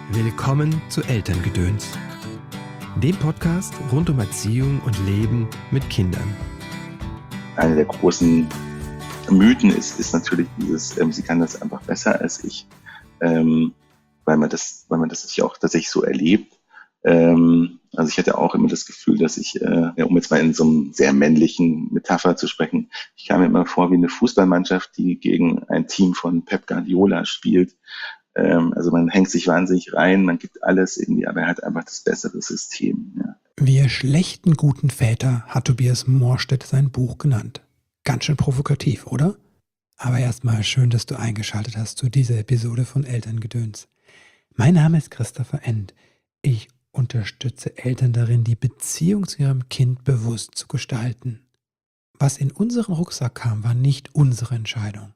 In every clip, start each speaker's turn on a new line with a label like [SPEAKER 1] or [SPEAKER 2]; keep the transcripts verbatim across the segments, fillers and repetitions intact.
[SPEAKER 1] Willkommen zu Elterngedöns, dem Podcast rund um Erziehung und Leben mit Kindern.
[SPEAKER 2] Einer der großen Mythen ist, ist natürlich dieses, ähm, sie kann das einfach besser als ich, ähm, weil man das, weil man das sich auch tatsächlich so erlebt. Ähm, also ich hatte auch immer das Gefühl, dass ich, äh, ja, um jetzt mal in so einem sehr männlichen Metapher zu sprechen, ich kam mir immer vor wie eine Fußballmannschaft, die gegen ein Team von Pep Guardiola spielt. Ähm, also man hängt sich wahnsinnig rein, man gibt alles irgendwie, aber er hat einfach das bessere System. Ja.
[SPEAKER 3] Wir schlechten guten Väter hat Tobias Morstedt sein Buch genannt. Ganz schön provokativ, oder? Aber erstmal schön, dass du eingeschaltet hast zu dieser Episode von Elterngedöns. Mein Name ist Christopher End. Ich unterstütze Eltern darin, die Beziehung zu ihrem Kind bewusst zu gestalten. Was in unseren Rucksack kam, war nicht unsere Entscheidung.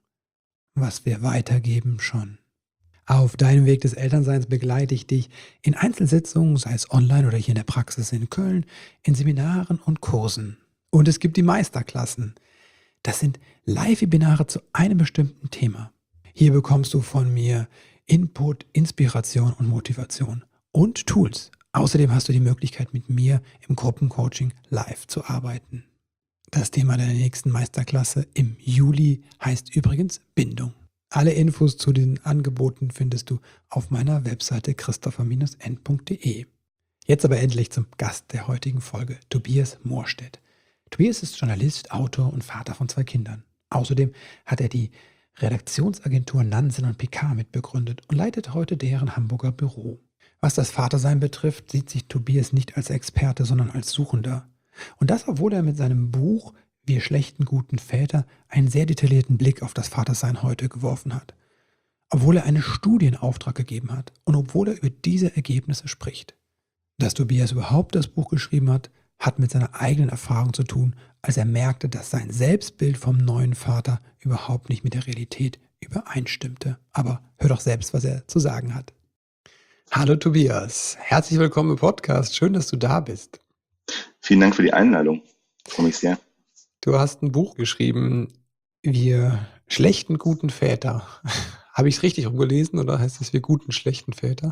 [SPEAKER 3] Was wir weitergeben, schon. Auf deinem Weg des Elternseins begleite ich dich in Einzelsitzungen, sei es online oder hier in der Praxis in Köln, in Seminaren und Kursen. Und es gibt die Meisterklassen. Das sind Live-Webinare zu einem bestimmten Thema. Hier bekommst du von mir Input, Inspiration und Motivation und Tools. Außerdem hast du die Möglichkeit, mit mir im Gruppencoaching live zu arbeiten. Das Thema der nächsten Meisterklasse im Juli heißt übrigens Bindung. Alle Infos zu den Angeboten findest du auf meiner Webseite christopher end punkt de. Jetzt aber endlich zum Gast der heutigen Folge, Tobias Morstedt. Tobias ist Journalist, Autor und Vater von zwei Kindern. Außerdem hat er die Redaktionsagentur Nansen und Picard mitbegründet und leitet heute deren Hamburger Büro. Was das Vatersein betrifft, sieht sich Tobias nicht als Experte, sondern als Suchender. Und das, obwohl er mit seinem Buch Wir schlechten guten Väter einen sehr detaillierten Blick auf das Vatersein heute geworfen hat. Obwohl er eine Studie in Auftrag gegeben hat und obwohl er über diese Ergebnisse spricht. Dass Tobias überhaupt das Buch geschrieben hat, hat mit seiner eigenen Erfahrung zu tun, als er merkte, dass sein Selbstbild vom neuen Vater überhaupt nicht mit der Realität übereinstimmte. Aber hör doch selbst, was er zu sagen hat. Hallo Tobias, herzlich willkommen im Podcast. Schön, dass du da bist.
[SPEAKER 2] Vielen Dank für die Einladung. Ich freue mich sehr.
[SPEAKER 3] Du hast ein Buch geschrieben, Wir schlechten guten Väter. Habe ich es richtig rumgelesen oder heißt es Wir guten schlechten Väter?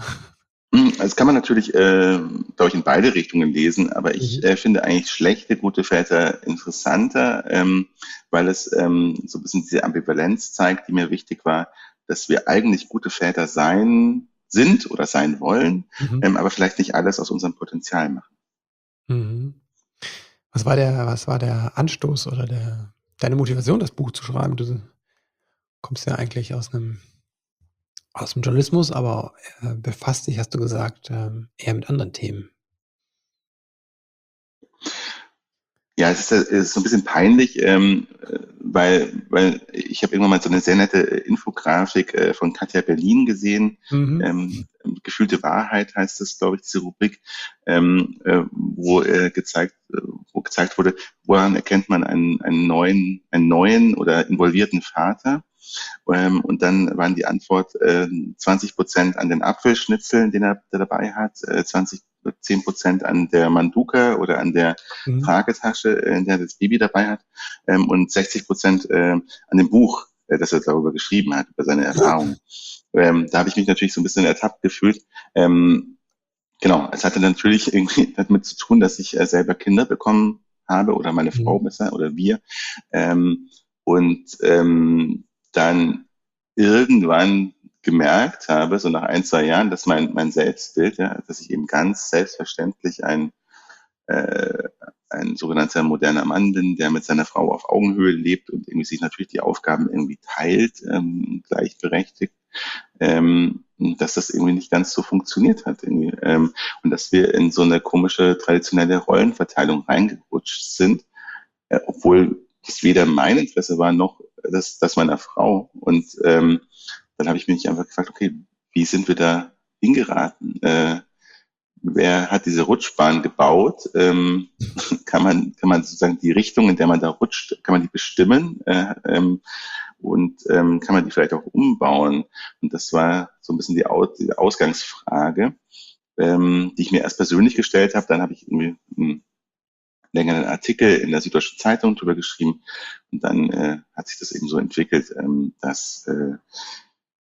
[SPEAKER 2] Das kann man natürlich, äh, glaube ich, in beide Richtungen lesen, aber ich
[SPEAKER 3] Mhm.
[SPEAKER 2] äh, finde eigentlich schlechte gute Väter interessanter, ähm, weil es ähm, so ein bisschen diese Ambivalenz zeigt, die mir wichtig war, dass wir eigentlich gute Väter sein sind oder sein wollen,
[SPEAKER 3] Mhm.
[SPEAKER 2] ähm, aber vielleicht nicht alles aus unserem Potenzial machen.
[SPEAKER 3] Mhm. Was war der, was war der Anstoß oder der, deine Motivation, das Buch zu schreiben? Du kommst ja eigentlich aus einem, aus dem Journalismus, aber äh, befasst dich, hast du gesagt, ähm, eher mit anderen Themen.
[SPEAKER 2] Ja, es ist, äh, es ist so ein bisschen peinlich, ähm, äh, weil, weil ich habe irgendwann mal so eine sehr nette äh, Infografik äh, von Katja Berlin gesehen.
[SPEAKER 3] Mhm.
[SPEAKER 2] Ähm, ähm, Gefühlte Wahrheit heißt das, glaube ich, diese Rubrik, ähm, äh, wo äh, gezeigt, äh, wo gezeigt wurde, woran erkennt man einen, einen neuen, einen neuen oder involvierten Vater? Ähm, und dann waren die Antwort äh, zwanzig Prozent an den Apfelschnitzeln, den er der dabei hat, äh, zwanzig, zehn Prozent an der Manduka oder an der
[SPEAKER 3] Mhm.
[SPEAKER 2] Tragetasche, äh, in der das Baby dabei hat, ähm, und sechzig Prozent äh, an dem Buch, äh, das er darüber geschrieben hat, über seine Erfahrungen. Ähm, da habe ich mich natürlich so ein bisschen ertappt gefühlt. Ähm, genau, es hatte natürlich irgendwie damit zu tun, dass ich äh, selber Kinder bekommen habe oder meine Frau
[SPEAKER 3] Mhm.
[SPEAKER 2] besser oder wir. Ähm, und ähm, dann irgendwann gemerkt habe, so nach ein, zwei Jahren, dass mein, mein Selbstbild, ja, dass ich eben ganz selbstverständlich ein, äh, ein sogenannter moderner Mann bin, der mit seiner Frau auf Augenhöhe lebt und irgendwie sich natürlich die Aufgaben irgendwie teilt, ähm, gleichberechtigt, ähm, dass das irgendwie nicht ganz so funktioniert hat. Irgendwie. Ähm, und dass wir in so eine komische traditionelle Rollenverteilung reingerutscht sind, äh, obwohl das weder mein Interesse war, noch das, das meiner Frau. Und ähm, dann habe ich mich einfach gefragt, okay, wie sind wir da hingeraten? Äh, wer hat diese Rutschbahn gebaut? Ähm, kann man, kann man sozusagen die Richtung, in der man da rutscht, kann man die bestimmen? Äh, ähm, und ähm, kann man die vielleicht auch umbauen? Und das war so ein bisschen die, Aus die Ausgangsfrage, ähm, die ich mir erst persönlich gestellt habe. Dann habe ich irgendwie einen längeren Artikel in der Süddeutschen Zeitung drüber geschrieben und dann äh, hat sich das eben so entwickelt, ähm, dass äh,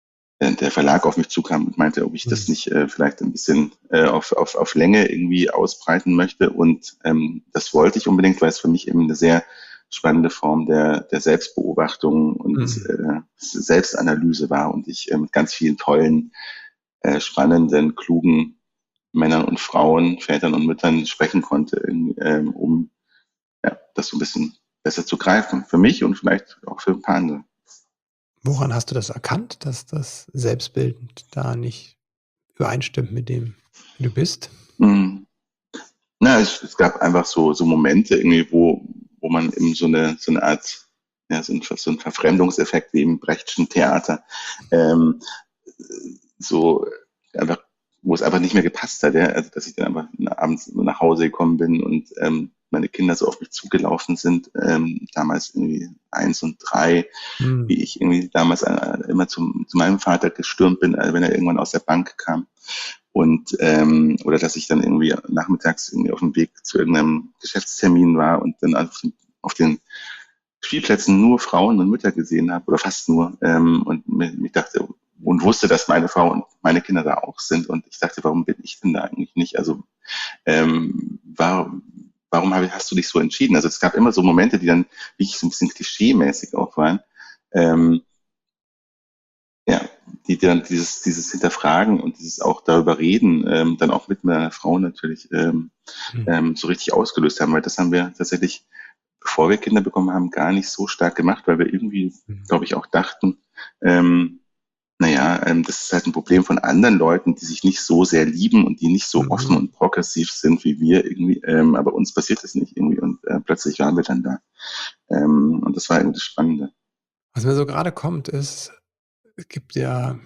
[SPEAKER 2] der Verlag auf mich zukam und meinte, ob ich das
[SPEAKER 3] Mhm.
[SPEAKER 2] nicht äh, vielleicht ein bisschen äh, auf, auf, auf Länge irgendwie ausbreiten möchte. Und ähm, das wollte ich unbedingt, weil es für mich eben eine sehr spannende Form der, der Selbstbeobachtung und
[SPEAKER 3] Mhm.
[SPEAKER 2] äh, Selbstanalyse war und ich äh, mit ganz vielen tollen, äh, spannenden, klugen Männern und Frauen, Vätern und Müttern sprechen konnte, ähm, um ja, das so ein bisschen besser zu greifen. Für mich und vielleicht auch für ein paar andere.
[SPEAKER 3] Woran hast du das erkannt, dass das Selbstbild da nicht übereinstimmt mit dem, wie du bist?
[SPEAKER 2] Mhm. Na, es, es gab einfach so, so Momente irgendwie, wo, wo man eben so eine, so eine Art, ja, so ein, so ein Verfremdungseffekt wie im Brechtschen Theater, ähm, so einfach, wo es einfach nicht mehr gepasst hat, ja, also dass ich dann einfach abends nach Hause gekommen bin und ähm, meine Kinder so auf mich zugelaufen sind, ähm, damals irgendwie eins und drei,
[SPEAKER 3] Mhm.
[SPEAKER 2] wie ich irgendwie damals äh, immer zum, zu meinem Vater gestürmt bin, äh, wenn er irgendwann aus der Bank kam. Und ähm, oder dass ich dann irgendwie nachmittags irgendwie auf dem Weg zu irgendeinem Geschäftstermin war und dann auf den, auf den Spielplätzen nur Frauen und Mütter gesehen habe, oder fast nur, ähm, und mir, mir dachte und wusste, dass meine Frau und meine Kinder da auch sind. Und ich dachte, warum bin ich denn da eigentlich nicht? Also ähm, warum, warum hab, hast du dich so entschieden? Also es gab immer so Momente, die dann wirklich so ein bisschen klischee-mäßig auch waren. Ähm, ja, die dann dieses, dieses Hinterfragen und dieses auch darüber reden, ähm, dann auch mit meiner Frau natürlich ähm,
[SPEAKER 3] Mhm.
[SPEAKER 2] ähm, so richtig ausgelöst haben, weil das haben wir tatsächlich, bevor wir Kinder bekommen haben, gar nicht so stark gemacht, weil wir irgendwie,
[SPEAKER 3] Mhm.
[SPEAKER 2] glaube ich, auch dachten, ähm, naja, ähm, das ist halt ein Problem von anderen Leuten, die sich nicht so sehr lieben und die nicht so offen
[SPEAKER 3] Mhm.
[SPEAKER 2] und progressiv sind wie wir irgendwie, ähm, aber uns passiert das nicht irgendwie und äh, plötzlich waren wir dann da. Ähm, und das war irgendwie das Spannende.
[SPEAKER 3] Was mir so gerade kommt, ist, es gibt ja,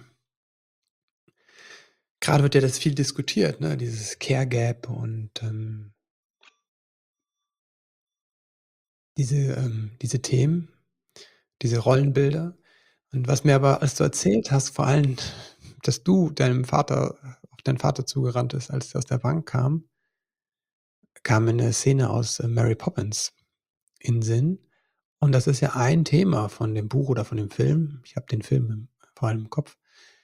[SPEAKER 3] gerade wird ja das viel diskutiert, ne? Dieses Care Gap und ähm, diese, ähm, diese Themen, diese Rollenbilder. Und was mir aber, als du erzählt hast, vor allem, dass du deinem Vater, auf deinen Vater zugerannt ist, als der aus der Bank kam, kam mir eine Szene aus äh, Mary Poppins in den Sinn. Und das ist ja ein Thema von dem Buch oder von dem Film. Ich habe den Film im, vor allem im Kopf,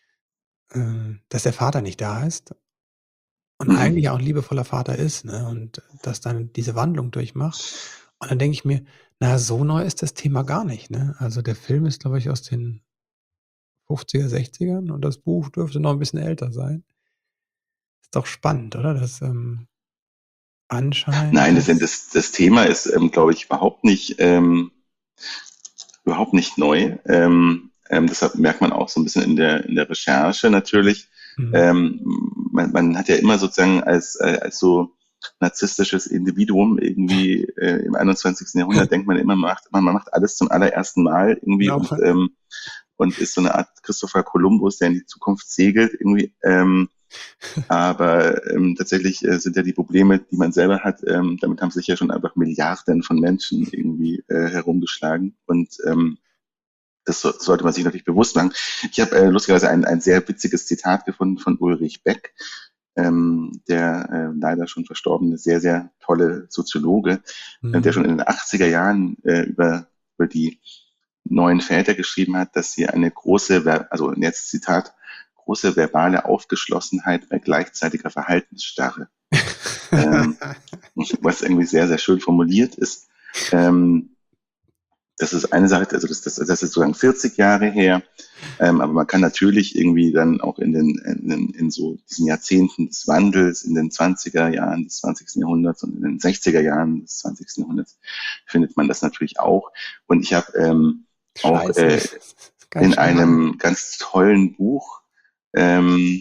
[SPEAKER 3] äh, dass der Vater nicht da ist und
[SPEAKER 2] Mhm.
[SPEAKER 3] eigentlich auch ein liebevoller Vater ist, ne? Und dass dann diese Wandlung durchmacht. Und dann denke ich mir, na, so neu ist das Thema gar nicht, ne? Also der Film ist, glaube ich, aus den fünfziger, sechzigern und das Buch dürfte noch ein bisschen älter sein. Ist doch spannend, oder? Dass ähm, anscheinend
[SPEAKER 2] Nein, das,
[SPEAKER 3] das.
[SPEAKER 2] das, das Thema ist, ähm, glaube ich, überhaupt nicht, ähm, überhaupt nicht neu. Ähm, ähm, deshalb merkt man auch so ein bisschen in der, in der Recherche natürlich.
[SPEAKER 3] Mhm.
[SPEAKER 2] Ähm, man, man hat ja immer sozusagen als, äh, als so narzisstisches Individuum irgendwie äh, im einundzwanzigsten. Jahrhundert denkt man immer, man macht, man macht alles zum allerersten Mal irgendwie
[SPEAKER 3] Genau.
[SPEAKER 2] und, ähm, und ist so eine Art Christopher Columbus, der in die Zukunft segelt irgendwie. Ähm, aber ähm, tatsächlich äh, sind ja die Probleme, die man selber hat, ähm, damit haben sich ja schon einfach Milliarden von Menschen irgendwie äh, herumgeschlagen. Und ähm, das so, sollte man sich natürlich bewusst machen. Ich habe äh, lustigerweise ein, ein sehr witziges Zitat gefunden von Ulrich Beck, ähm, der äh, leider schon verstorbene, sehr, sehr tolle Soziologe, äh, der
[SPEAKER 3] Mhm.
[SPEAKER 2] schon in den achtziger Jahren äh, über, über die neuen Väter geschrieben hat, dass sie eine große, Ver- also jetzt Zitat, große verbale Aufgeschlossenheit bei gleichzeitiger Verhaltensstarre, ähm, was irgendwie sehr, sehr schön formuliert ist. Ähm, das ist eine Sache, also das, das, das ist sozusagen vierzig Jahre her, ähm, aber man kann natürlich irgendwie dann auch in den, in, den, in so diesen Jahrzehnten des Wandels, in den zwanziger Jahren des zwanzigsten. Jahrhunderts und in den sechziger Jahren des zwanzigsten. Jahrhunderts findet man das natürlich auch. Und ich habe ähm, auch
[SPEAKER 3] Scheiße,
[SPEAKER 2] äh,
[SPEAKER 3] das ist ganz
[SPEAKER 2] in
[SPEAKER 3] schön lang.
[SPEAKER 2] einem ganz tollen Buch ähm,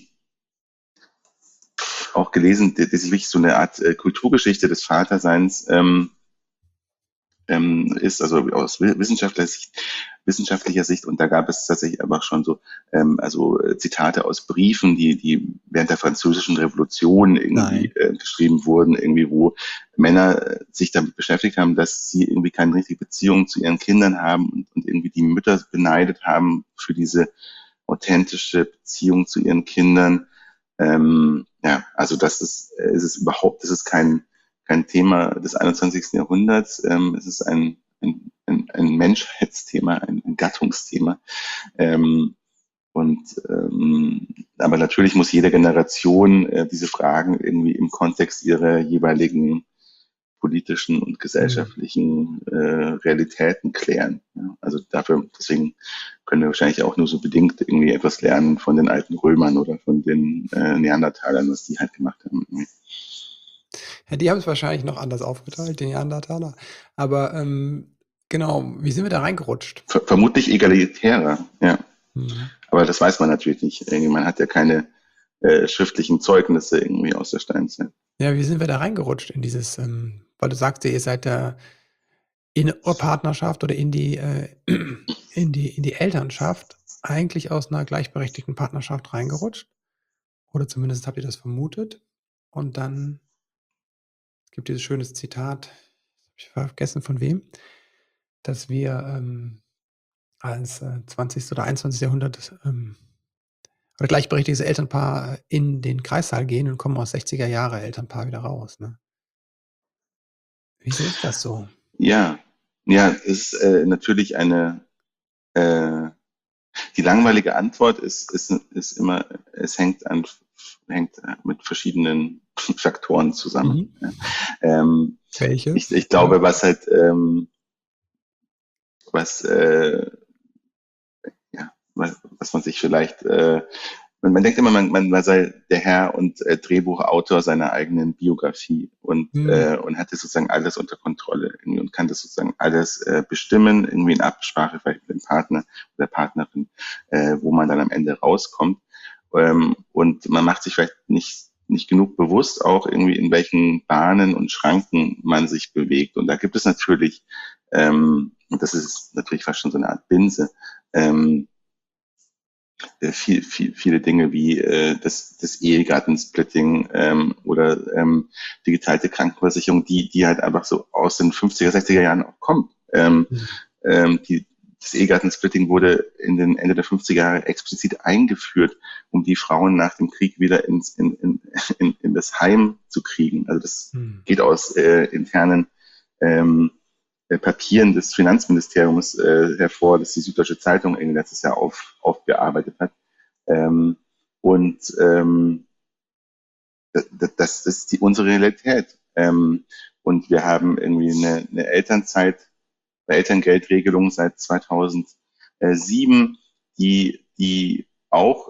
[SPEAKER 2] auch gelesen, das ist wirklich so eine Art äh, Kulturgeschichte des Vaterseins ähm, ähm, ist, also aus wissenschaftlicher Sicht, wissenschaftlicher Sicht. Und da gab es tatsächlich einfach schon so, ähm, also äh, Zitate aus Briefen, die, die während der Französischen Revolution irgendwie
[SPEAKER 3] Nein.
[SPEAKER 2] äh, geschrieben wurden, irgendwie wo Männer äh, sich damit beschäftigt haben, dass sie irgendwie keine richtige Beziehung zu ihren Kindern haben und, und irgendwie die Mütter beneidet haben für diese authentische Beziehung zu ihren Kindern. Ähm, ja, also das ist, äh, ist es überhaupt, das ist kein, kein Thema des einundzwanzigsten. Jahrhunderts. Ähm, es ist ein, ein, ein, ein Menschheitsthema, ein, ein Gattungsthema. Ähm, Und ähm, aber natürlich muss jede Generation äh, diese Fragen irgendwie im Kontext ihrer jeweiligen politischen und gesellschaftlichen äh, Realitäten klären. Ja. Also dafür, deswegen können wir wahrscheinlich auch nur so bedingt irgendwie etwas lernen von den alten Römern oder von den äh, Neandertalern, was die halt gemacht haben.
[SPEAKER 3] Ja, die haben es wahrscheinlich noch anders aufgeteilt, die Neandertaler. Aber ähm, genau, wie sind wir da reingerutscht?
[SPEAKER 2] Ver vermutlich egalitärer, ja.
[SPEAKER 3] Mhm.
[SPEAKER 2] Aber das weiß man natürlich nicht. Irgendwie, man hat ja keine äh, schriftlichen Zeugnisse irgendwie aus der Steinzeit.
[SPEAKER 3] Ja, wie sind wir da reingerutscht in dieses, ähm, weil du sagst ja, ihr seid da in eure Partnerschaft oder in die, äh, in die, in die Elternschaft eigentlich aus einer gleichberechtigten Partnerschaft reingerutscht? Oder zumindest habt ihr das vermutet? Und dann gibt dieses schönes Zitat, ich habe vergessen von wem, dass wir ähm, als äh, zwanzigsten oder einundzwanzigsten. Jahrhundert ähm, oder gleichberechtigtes Elternpaar in den Kreissaal gehen und kommen aus sechziger Jahre Elternpaar wieder raus. Ne? Wieso ist das so?
[SPEAKER 2] Ja, ja, es ist äh, natürlich eine, äh, die langweilige Antwort ist, ist, ist immer, es hängt an, hängt mit verschiedenen Faktoren zusammen.
[SPEAKER 3] Mhm.
[SPEAKER 2] Ja. Ähm,
[SPEAKER 3] Welche?
[SPEAKER 2] ich, ich glaube, was halt, ähm, was, äh, ja, was, was man sich vielleicht, äh, man, man denkt immer, man, man sei der Herr und äh, Drehbuchautor seiner eigenen Biografie und,
[SPEAKER 3] Mhm.
[SPEAKER 2] äh, und hat das sozusagen alles unter Kontrolle irgendwie und kann das sozusagen alles äh, bestimmen, irgendwie in Absprache vielleicht mit dem Partner oder Partnerin, äh, wo man dann am Ende rauskommt. Ähm, und man macht sich vielleicht nicht nicht genug bewusst auch irgendwie, in welchen Bahnen und Schranken man sich bewegt. Und da gibt es natürlich, ähm, und das ist natürlich fast schon so eine Art Binse, ähm, viel, viel, viele Dinge wie äh, das, das Ehegattensplitting ähm, oder ähm, die geteilte Krankenversicherung, die, die halt einfach so aus den fünfziger, sechziger Jahren auch kommt. Ähm,
[SPEAKER 3] Mhm.
[SPEAKER 2] ähm, die, das Ehegattensplitting wurde in den Ende der fünfziger Jahre explizit eingeführt, um die Frauen nach dem Krieg wieder ins, in, in, in, in das Heim zu kriegen. Also das
[SPEAKER 3] Mhm.
[SPEAKER 2] geht aus äh, internen ähm, Papieren des Finanzministeriums äh, hervor, das die Süddeutsche Zeitung letztes Jahr auf, aufgearbeitet hat. Ähm, und ähm, das, das ist die, unsere Realität. Ähm, und wir haben irgendwie eine, eine Elternzeit, eine Elterngeldregelung seit zweitausendsieben, die, die auch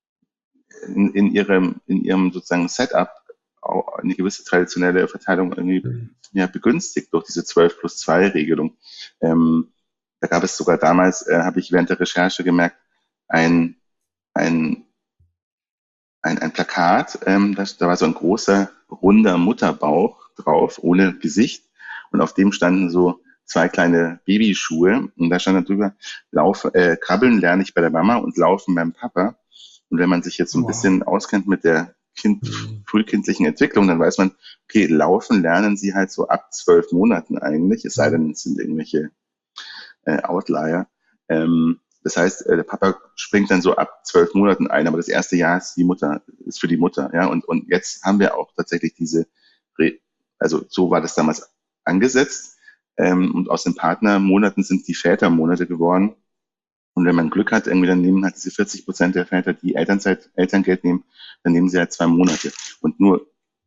[SPEAKER 2] in, in ihrem, in ihrem sozusagen Setup auch eine gewisse traditionelle Verteilung irgendwie
[SPEAKER 3] Mhm.
[SPEAKER 2] ja, begünstigt durch diese zwölf plus zwei Regelung. Ähm, da gab es sogar damals, äh, habe ich während der Recherche gemerkt, ein, ein, ein, ein Plakat, ähm, das, da war so ein großer, runder Mutterbauch drauf, ohne Gesicht. Und auf dem standen so zwei kleine Babyschuhe. Und da stand dann drüber, Lauf, äh, krabbeln lerne ich bei der Mama und laufen beim Papa. Und wenn man sich jetzt so ein
[SPEAKER 3] Wow.
[SPEAKER 2] bisschen auskennt mit der kind,
[SPEAKER 3] Mhm.
[SPEAKER 2] frühkindlichen Entwicklung, dann weiß man, okay, laufen lernen sie halt so ab zwölf Monaten eigentlich, es sei
[SPEAKER 3] Mhm.
[SPEAKER 2] denn, es sind irgendwelche äh, Outlier. Ähm, das heißt, äh, der Papa springt dann so ab zwölf Monaten ein, aber das erste Jahr ist die Mutter, ist für die Mutter, ja. Und, und jetzt haben wir auch tatsächlich diese, Re also so war das damals angesetzt. Ähm, und aus den Partnermonaten sind die Vätermonate geworden. Und wenn man Glück hat, irgendwie dann nehmen halt diese vierzig Prozent der Väter, die Elternzeit, Elterngeld nehmen, dann nehmen sie halt zwei Monate. Und nur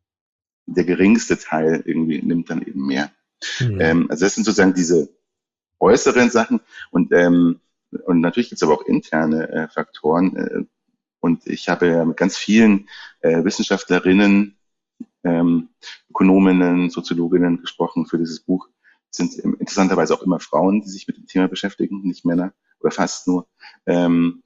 [SPEAKER 2] der geringste Teil irgendwie nimmt dann eben mehr.
[SPEAKER 3] Mhm.
[SPEAKER 2] Ähm, also das sind sozusagen diese äußeren Sachen. Und, ähm, und natürlich gibt es aber auch interne äh, Faktoren. Äh, und ich habe ja mit ganz vielen äh, Wissenschaftlerinnen, ähm, Ökonominnen, Soziologinnen gesprochen für dieses Buch. Es sind interessanterweise auch immer Frauen, die sich mit dem Thema beschäftigen, nicht Männer oder fast nur. Ähm,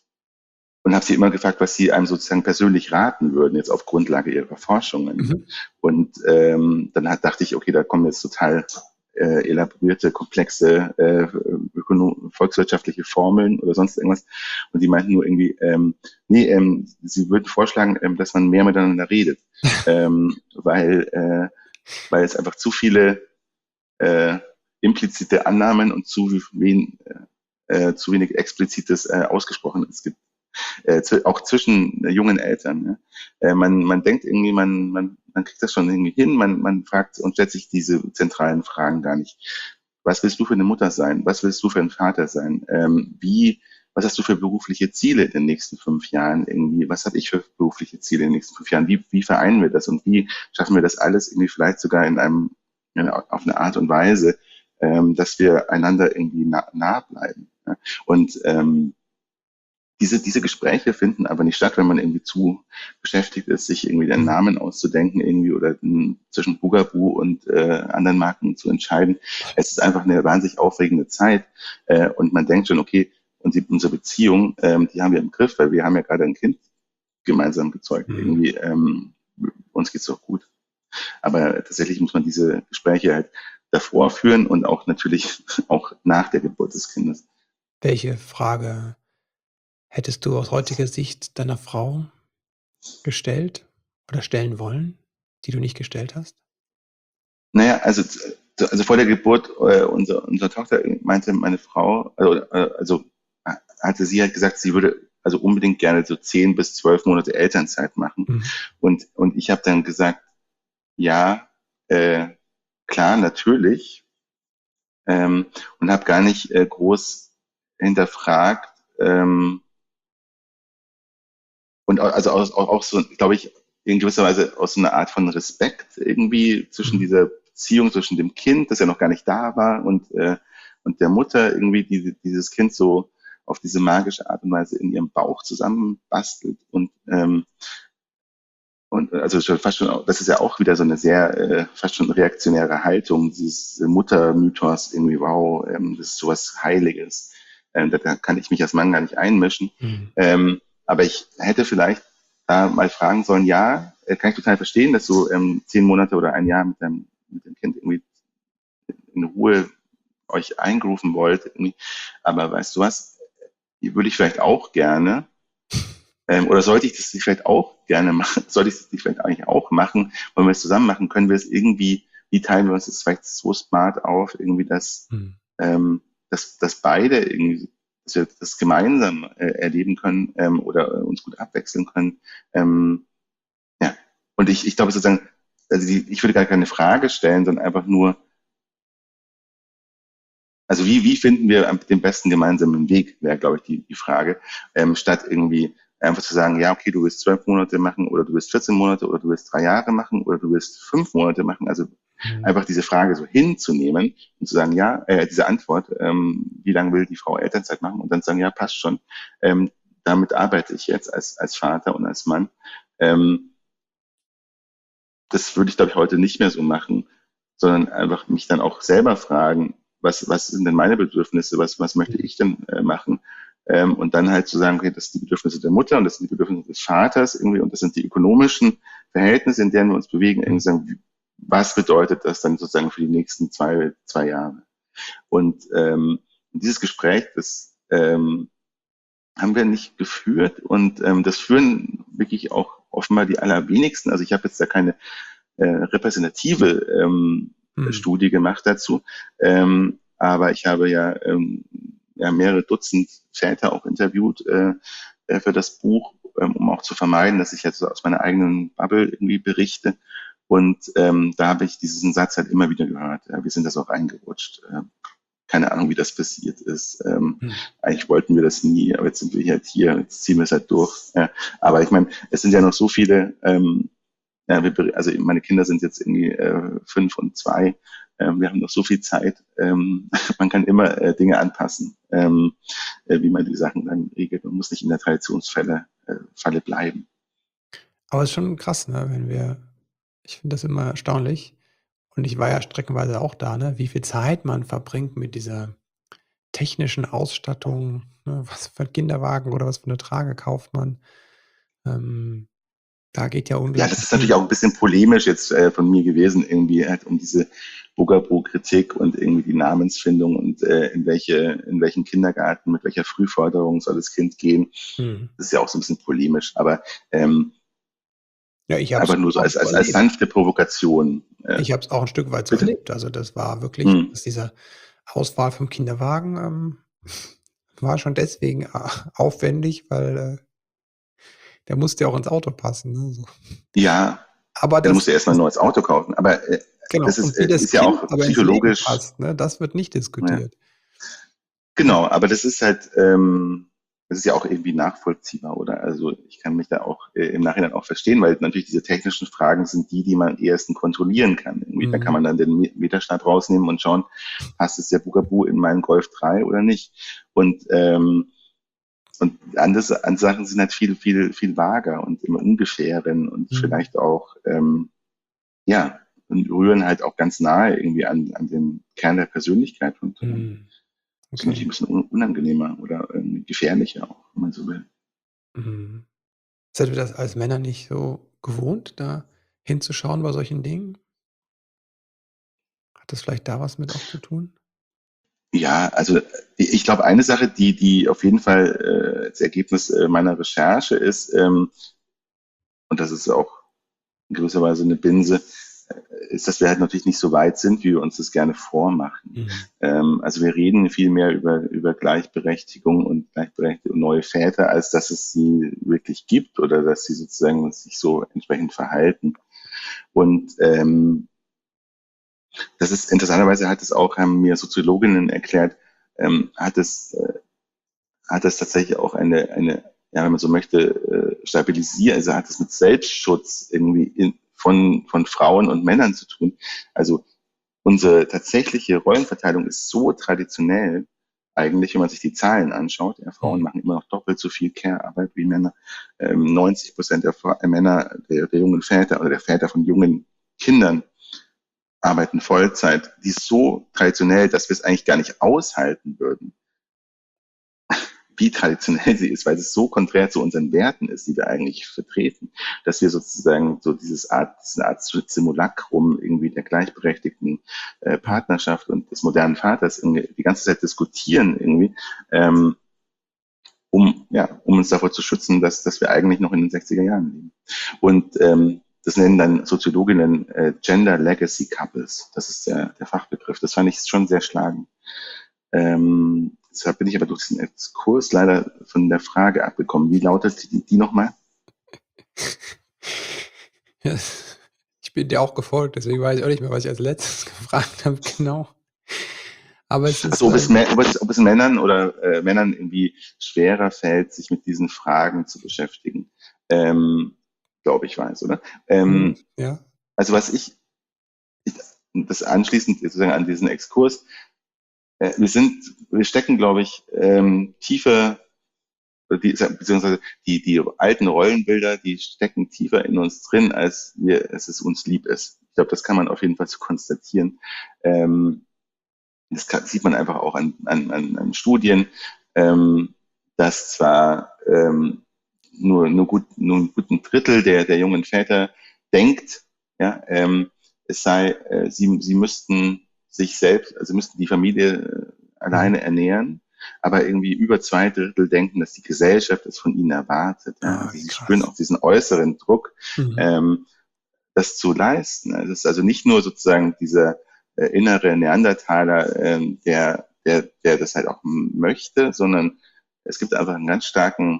[SPEAKER 2] und habe sie immer gefragt, was sie einem sozusagen persönlich raten würden, jetzt auf Grundlage ihrer Forschungen.
[SPEAKER 3] Mhm.
[SPEAKER 2] Und ähm, dann hat, dachte ich, okay, da kommen jetzt total äh, elaborierte, komplexe äh, volkswirtschaftliche Formeln oder sonst irgendwas. Und die meinten nur irgendwie, ähm, nee, ähm, sie würden vorschlagen, ähm, dass man mehr miteinander redet, ähm, weil, äh, weil es einfach zu viele äh, implizite Annahmen und zu, wen, äh, zu wenig explizites äh, Ausgesprochenes gibt. Äh, zu, auch zwischen äh, jungen Eltern. Ne? Äh, man, man denkt irgendwie, man, man, man kriegt das schon irgendwie hin, man, man fragt und stellt sich diese zentralen Fragen gar nicht. Was willst du für eine Mutter sein? Was willst du für ein Vater sein? Ähm, wie was hast du für berufliche Ziele in den nächsten fünf Jahren irgendwie? Was habe ich für berufliche Ziele in den nächsten fünf Jahren? Wie, wie vereinen wir das und wie schaffen wir das alles irgendwie vielleicht sogar in einem, in, auf eine Art und Weise, ähm, dass wir einander irgendwie nah, nah bleiben? Ja? Und ähm, diese, diese Gespräche finden aber nicht statt, wenn man irgendwie zu beschäftigt ist, sich irgendwie den Namen auszudenken irgendwie oder m, zwischen Bugaboo und äh, anderen Marken zu entscheiden. Es ist einfach eine wahnsinnig aufregende Zeit äh, und man denkt schon, okay, und die, unsere Beziehung, ähm, die haben wir im Griff, weil wir haben ja gerade ein Kind gemeinsam gezeugt.
[SPEAKER 3] Mhm.
[SPEAKER 2] Irgendwie, ähm, uns geht's doch gut. Aber tatsächlich muss man diese Gespräche halt davor führen und auch natürlich auch nach der Geburt des Kindes.
[SPEAKER 3] Welche Frage hättest du aus heutiger Sicht deiner Frau gestellt oder stellen wollen, die du nicht gestellt hast?
[SPEAKER 2] Naja, also, also vor der Geburt äh, unserer, unserer Tochter meinte meine Frau, also, äh, also hatte sie halt gesagt, sie würde also unbedingt gerne so zehn bis zwölf Monate Elternzeit machen.
[SPEAKER 3] Mhm.
[SPEAKER 2] Und, und ich habe dann gesagt, ja, äh, klar, natürlich. Ähm, und habe gar nicht äh, groß hinterfragt. Ähm, und au- also auch, auch, auch so, glaube ich, in gewisser Weise aus so einer Art von Respekt irgendwie zwischen
[SPEAKER 3] Mhm.
[SPEAKER 2] dieser Beziehung zwischen dem Kind, das ja noch gar nicht da war, und, äh, und der Mutter irgendwie die, dieses Kind so auf diese magische Art und Weise in ihrem Bauch zusammenbastelt. Und, ähm, und äh, also schon fast schon, auch- das ist ja auch wieder so eine sehr, äh, fast schon reaktionäre Haltung, dieses Muttermythos irgendwie, wow, ähm, das ist sowas Heiliges. Ähm, da, da kann ich mich als Mann gar nicht einmischen.
[SPEAKER 3] Mhm.
[SPEAKER 2] Ähm, aber ich hätte vielleicht da mal fragen sollen, ja, äh, kann ich total verstehen, dass du ähm, zehn Monate oder ein Jahr mit dem, mit dem Kind irgendwie in Ruhe euch eingrooven wollt. Irgendwie. Aber weißt du was, würde ich vielleicht auch gerne, ähm, oder sollte ich das nicht vielleicht auch gerne machen, sollte ich das nicht vielleicht eigentlich auch machen, wollen wir es zusammen machen, können wir es irgendwie, wie teilen wir uns das vielleicht so smart auf, irgendwie, dass,
[SPEAKER 3] Mhm.
[SPEAKER 2] ähm, dass, dass beide irgendwie, dass wir das gemeinsam äh, erleben können ähm, oder äh, uns gut abwechseln können. Ähm, ja, und ich, ich glaube sozusagen, also die, ich würde gar keine Frage stellen, sondern einfach nur, also wie, wie finden wir am- den besten gemeinsamen Weg, wäre, glaube ich, die, die Frage, ähm, statt irgendwie einfach zu sagen, ja, okay, du willst zwölf Monate machen oder du willst vierzehn Monate oder du willst drei Jahre machen oder du willst fünf Monate machen. Also
[SPEAKER 3] Mhm.
[SPEAKER 2] einfach diese Frage so hinzunehmen und zu sagen, ja, äh, diese Antwort, ähm, wie lange will die Frau Elternzeit machen und dann sagen, ja, passt schon. Ähm, damit arbeite ich jetzt als, als Vater und als Mann. Ähm, das würde ich, glaube ich, heute nicht mehr so machen, sondern einfach mich dann auch selber fragen, was, was sind denn meine Bedürfnisse, was, was möchte ich denn äh, machen? Ähm, und dann halt zu sagen, okay, das sind die Bedürfnisse der Mutter und das sind die Bedürfnisse des Vaters irgendwie und das sind die ökonomischen Verhältnisse, in denen wir uns bewegen, irgendwie sagen, wie- was bedeutet das dann sozusagen für die nächsten zwei, zwei Jahre? Und ähm, dieses Gespräch, das ähm, haben wir nicht geführt und ähm, das führen wirklich auch offenbar die allerwenigsten. Also ich habe jetzt da keine äh, repräsentative ähm,
[SPEAKER 3] Mhm.
[SPEAKER 2] Studie gemacht dazu, ähm, aber ich habe ja, ähm, ja mehrere Dutzend Väter auch interviewt äh, äh, für das Buch, ähm, um auch zu vermeiden, dass ich jetzt so aus meiner eigenen Bubble irgendwie berichte. Und ähm, da habe ich diesen Satz halt immer wieder gehört. Ja, wir sind das auch reingerutscht. Äh, keine Ahnung, wie das passiert ist. Ähm,
[SPEAKER 3] Mhm.
[SPEAKER 2] eigentlich wollten wir das nie, aber jetzt sind wir halt hier, jetzt ziehen wir es halt durch. Ja. Aber ich meine, es sind ja noch so viele, ähm, ja, wir, also meine Kinder sind jetzt irgendwie äh, fünf und zwei. Ähm, wir haben noch so viel Zeit. Ähm, man kann immer äh, Dinge anpassen, ähm, äh, wie man die Sachen dann regelt. Man muss nicht in der Traditionsfalle äh, Falle bleiben.
[SPEAKER 3] Aber es ist schon krass, ne, wenn wir ich finde das immer erstaunlich und ich war ja streckenweise auch da, ne, wie viel Zeit man verbringt mit dieser technischen Ausstattung, ne? Was für 'n Kinderwagen oder was für 'ne Trage kauft man? Ähm, da geht ja
[SPEAKER 2] Ja, das
[SPEAKER 3] unglaublich
[SPEAKER 2] ist natürlich
[SPEAKER 3] viel.
[SPEAKER 2] auch ein bisschen polemisch jetzt äh, von mir gewesen, irgendwie halt um diese Bugaboo-Kritik und irgendwie die Namensfindung und äh, in welche, in welchen Kindergarten, mit welcher Frühförderung soll das Kind gehen.
[SPEAKER 3] Mhm.
[SPEAKER 2] Das ist ja auch so ein bisschen polemisch, aber ähm,
[SPEAKER 3] Ja, ich habe es
[SPEAKER 2] einfach nur so
[SPEAKER 3] auch
[SPEAKER 2] als,
[SPEAKER 3] so
[SPEAKER 2] als, als
[SPEAKER 3] erlebt.
[SPEAKER 2] sanfte Provokation. Äh,
[SPEAKER 3] Ich habe es auch 'n Stück weit so
[SPEAKER 2] bitte?
[SPEAKER 3] erlebt. Also, das war wirklich
[SPEAKER 2] Hm.
[SPEAKER 3] dass diese Auswahl vom Kinderwagen, ähm, war schon deswegen a aufwendig, weil, äh, der musste ja auch ins Auto passen, ne, so.
[SPEAKER 2] Ja,
[SPEAKER 3] Aber
[SPEAKER 2] dann
[SPEAKER 3] das
[SPEAKER 2] musst du erstmal
[SPEAKER 3] das
[SPEAKER 2] ein neues Auto kaufen. Aber äh,
[SPEAKER 3] genau.
[SPEAKER 2] das ist,
[SPEAKER 3] Und wie
[SPEAKER 2] äh,
[SPEAKER 3] das
[SPEAKER 2] ist ja
[SPEAKER 3] Kind
[SPEAKER 2] auch
[SPEAKER 3] aber ins Leben
[SPEAKER 2] psychologisch,
[SPEAKER 3] passt, ne, das wird nicht
[SPEAKER 2] ja.
[SPEAKER 3] diskutiert.
[SPEAKER 2] Genau, aber das ist halt, ähm, das ist ja auch irgendwie nachvollziehbar, oder? Also ich kann mich da auch äh, im Nachhinein auch verstehen, weil natürlich diese technischen Fragen sind die, die man am ehesten kontrollieren kann. Irgendwie, da kann
[SPEAKER 3] Mhm.
[SPEAKER 2] man dann den Meterstab rausnehmen und schauen, passt es der Bugaboo in meinen Golf drei oder nicht? Und ähm, und andere, andere Sachen sind halt viel, viel, viel vager und im Ungefähren und
[SPEAKER 3] Mhm.
[SPEAKER 2] vielleicht auch, ähm, ja, und rühren halt auch ganz nahe irgendwie an, an den Kern der Persönlichkeit und ähm,
[SPEAKER 3] Mhm.
[SPEAKER 2] sind natürlich ein
[SPEAKER 3] Okay.
[SPEAKER 2] bisschen un- unangenehmer oder ähm, gefährlicher auch, wenn man so will.
[SPEAKER 3] Mhm. Seid ihr das als Männer nicht so gewohnt, da hinzuschauen bei solchen Dingen? Hat das vielleicht da was mit auch zu tun?
[SPEAKER 2] Ja, also ich ich glaube, eine Sache, die, die auf jeden Fall äh, das Ergebnis äh, meiner Recherche ist, ähm, und das ist auch in gewisser Weise eine Binse, äh, ist, dass wir halt natürlich nicht so weit sind, wie wir uns das gerne vormachen.
[SPEAKER 3] Mhm.
[SPEAKER 2] Ähm, also wir reden viel mehr über, über Gleichberechtigung und Gleichberechtigung und neue Väter, als dass es sie wirklich gibt oder dass sie sozusagen sich so entsprechend verhalten. Und ähm, das ist interessanterweise hat es auch, haben mir Soziologinnen erklärt, ähm, hat es äh, hat es tatsächlich auch eine, eine, ja, wenn man so möchte, äh, stabilisieren, also hat es mit Selbstschutz irgendwie in, von, von Frauen und Männern zu tun. Also unsere tatsächliche Rollenverteilung ist so traditionell, eigentlich, wenn man sich die Zahlen anschaut. Ja, Frauen
[SPEAKER 3] Mhm.
[SPEAKER 2] machen immer noch doppelt so viel Care-Arbeit wie Männer. Ähm, neunzig Prozent der Fra- äh, Männer, der, der jungen Väter oder der Väter von jungen Kindern arbeiten Vollzeit. Die ist so traditionell, dass wir es eigentlich gar nicht aushalten würden, wie traditionell sie ist, weil es so konträr zu unseren Werten ist, die wir eigentlich vertreten, dass wir sozusagen so dieses Art, diese Art Simulacrum irgendwie der gleichberechtigten äh,
[SPEAKER 3] Mhm.
[SPEAKER 2] Partnerschaft und des modernen Vaters irgendwie die ganze Zeit diskutieren irgendwie, ähm, um, ja, um uns davor zu schützen, dass, dass wir eigentlich noch in den sechziger Jahren leben. Und ähm, das nennen dann Soziologinnen äh, Gender Legacy Couples. Das ist der, der Fachbegriff. Das fand ich schon sehr schlagend. Ähm, deshalb bin ich aber durch den Exkurs leider von der Frage abgekommen. Wie lautet die, die nochmal?
[SPEAKER 3] Ja, ich bin dir auch gefolgt, deswegen weiß ich auch nicht mehr, was ich als Letztes gefragt habe, genau. Aber es ist,
[SPEAKER 2] Also ob es,
[SPEAKER 3] ähm
[SPEAKER 2] ob es, ob es Männern oder äh, Männern irgendwie schwerer fällt, sich mit diesen Fragen zu beschäftigen. Ähm, Glaube ich weiß, oder?
[SPEAKER 3] mhm,
[SPEAKER 2] Ähm,
[SPEAKER 3] ja.
[SPEAKER 2] also was ich, ich das anschließend sozusagen an diesen Exkurs, äh, wir sind, wir stecken, glaube ich, ähm, tiefer die, beziehungsweise die, die alten Rollenbilder, die stecken tiefer in uns drin, als wir, als es uns lieb ist. Ich glaube, das kann man auf jeden Fall so konstatieren. Ähm, das kann, sieht man einfach auch an, an, an, an Studien, ähm, dass zwar ähm, nur, nur, gut, nur ein guten Drittel der, der jungen Väter denkt, ja, ähm, es sei, äh, sie, sie müssten sich selbst, also müssten die Familie äh,
[SPEAKER 3] Mhm.
[SPEAKER 2] alleine ernähren, aber irgendwie über zwei Drittel denken, dass die Gesellschaft es von ihnen erwartet. Ja?
[SPEAKER 3] Ah,
[SPEAKER 2] Also
[SPEAKER 3] wie
[SPEAKER 2] sie spüren
[SPEAKER 3] krass.
[SPEAKER 2] auch diesen äußeren Druck,
[SPEAKER 3] Mhm.
[SPEAKER 2] ähm, das zu leisten. Es ist also nicht nur sozusagen dieser äh, innere Neandertaler, ähm, der, der, der das halt auch möchte, sondern es gibt einfach einen ganz starken,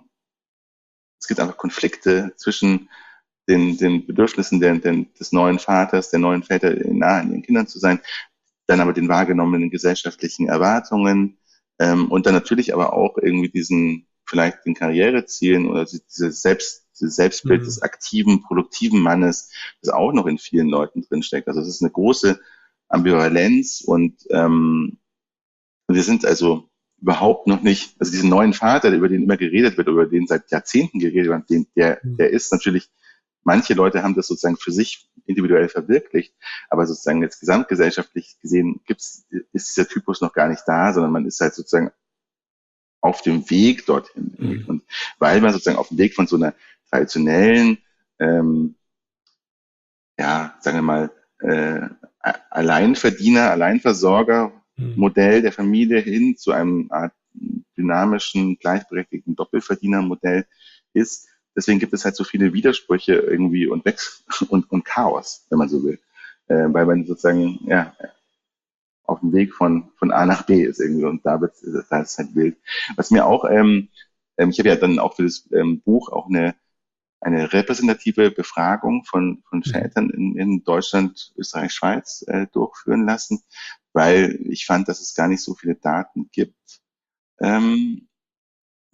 [SPEAKER 2] es gibt einfach Konflikte zwischen den, den Bedürfnissen der, den, des neuen Vaters, der neuen Väter, nah an ihren Kindern zu sein, dann aber den wahrgenommenen gesellschaftlichen Erwartungen ähm, und dann natürlich aber auch irgendwie diesen, vielleicht den Karrierezielen oder dieses Selbst, dieses Selbstbild des
[SPEAKER 3] Mhm.
[SPEAKER 2] aktiven, produktiven Mannes, das auch noch in vielen Leuten drinsteckt. Also es ist eine große Ambivalenz und ähm, wir sind also überhaupt noch nicht, also diesen neuen Vater, über den immer geredet wird, über den seit Jahrzehnten geredet wird, den, der,
[SPEAKER 3] Mhm.
[SPEAKER 2] der ist natürlich, manche Leute haben das sozusagen für sich individuell verwirklicht, aber sozusagen jetzt gesamtgesellschaftlich gesehen gibt's, ist dieser Typus noch gar nicht da, sondern man ist halt sozusagen auf dem Weg dorthin.
[SPEAKER 3] Mhm.
[SPEAKER 2] Und weil man sozusagen auf dem Weg von so einer traditionellen, ähm, ja, sagen wir mal, äh, Alleinverdiener,
[SPEAKER 3] Mhm.
[SPEAKER 2] Alleinversorger-Modell der Familie hin zu einem Art dynamischen, gleichberechtigten Doppelverdiener-Modell ist. Deswegen gibt es halt so viele Widersprüche irgendwie und Wechsel und, und Chaos, wenn man so will. Äh, weil man sozusagen, ja, auf dem Weg von, von A nach B ist irgendwie und da wird da ist halt wild. Was mir auch, ähm, ähm, ich habe ja dann auch für das ähm, Buch auch eine eine repräsentative Befragung von, von
[SPEAKER 3] Mhm.
[SPEAKER 2] Vätern in, in Deutschland, Österreich, Schweiz äh, durchführen lassen, weil ich fand, dass es gar nicht so viele Daten gibt. Ähm, weil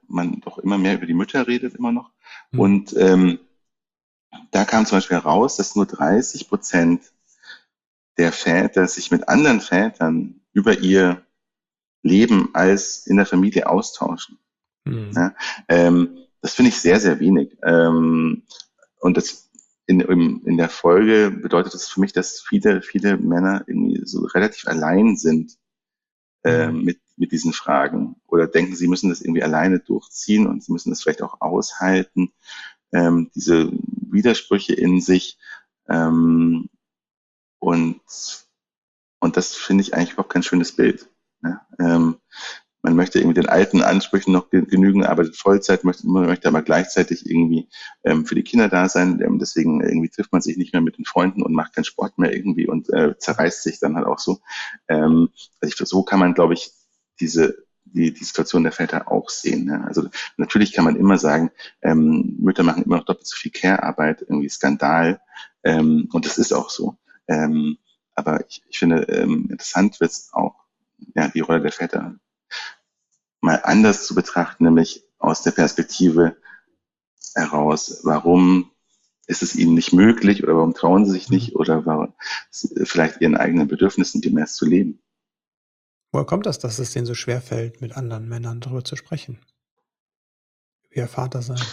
[SPEAKER 2] man doch immer mehr über die Mütter redet, immer noch.
[SPEAKER 3] Mhm.
[SPEAKER 2] Und ähm, da kam zum Beispiel heraus, dass nur dreißig Prozent der Väter sich mit anderen Vätern über ihr Leben als in der Familie austauschen.
[SPEAKER 3] Mhm.
[SPEAKER 2] Ja, ähm, das finde ich sehr, sehr wenig. Ähm, und das in, in, in der Folge bedeutet das für mich, dass viele, viele Männer irgendwie so relativ allein sind äh,
[SPEAKER 3] Mhm.
[SPEAKER 2] mit, mit diesen Fragen oder denken, sie müssen das irgendwie alleine durchziehen und sie müssen das vielleicht auch aushalten, ähm, diese Widersprüche in sich. Ähm, und, und das finde ich eigentlich überhaupt kein schönes Bild. Ne? Ähm, man möchte irgendwie den alten Ansprüchen noch genügen, arbeitet Vollzeit, möchte, möchte aber gleichzeitig irgendwie ähm, für die Kinder da sein. Ähm, deswegen irgendwie trifft man sich nicht mehr mit den Freunden und macht keinen Sport mehr irgendwie und äh, zerreißt sich dann halt auch so. Ähm, also ich, so kann man, glaube ich, diese die, die Situation der Väter auch sehen. Ne? Also natürlich kann man immer sagen, ähm, Mütter machen immer noch doppelt so viel Care-Arbeit, irgendwie Skandal. Ähm, und das ist auch so. Ähm, aber ich, ich finde, ähm, interessant wird es auch, ja, die Rolle der Väter mal anders zu betrachten, nämlich aus der Perspektive heraus, warum ist es ihnen nicht möglich oder warum trauen sie sich nicht oder warum vielleicht ihren eigenen Bedürfnissen gemäß zu leben.
[SPEAKER 3] Woher kommt das, dass es denen so schwer fällt, mit anderen Männern darüber zu sprechen? Über ihr Vater sein?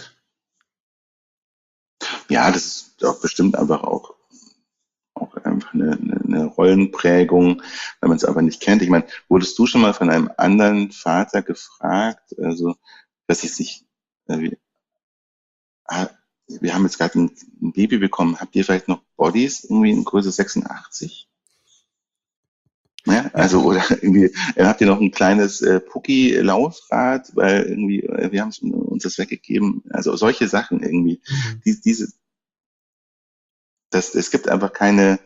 [SPEAKER 2] Ja, das ist auch bestimmt einfach auch, auch einfach eine, eine, eine Rollenprägung, wenn man es aber nicht kennt. Ich meine, wurdest du schon mal von einem anderen Vater gefragt, also, dass ich sich, äh, wie, ah, wir haben jetzt gerade ein, ein Baby bekommen, habt ihr vielleicht noch Bodies irgendwie in Größe sechsundachtzig? Ja,
[SPEAKER 3] Ja.
[SPEAKER 2] also oder irgendwie äh, habt ihr noch ein kleines äh, Pucki-Laufrad, weil irgendwie äh, wir haben uns das weggegeben. Also solche Sachen irgendwie.
[SPEAKER 3] Mhm.
[SPEAKER 2] Die, diese, das, es gibt einfach keine,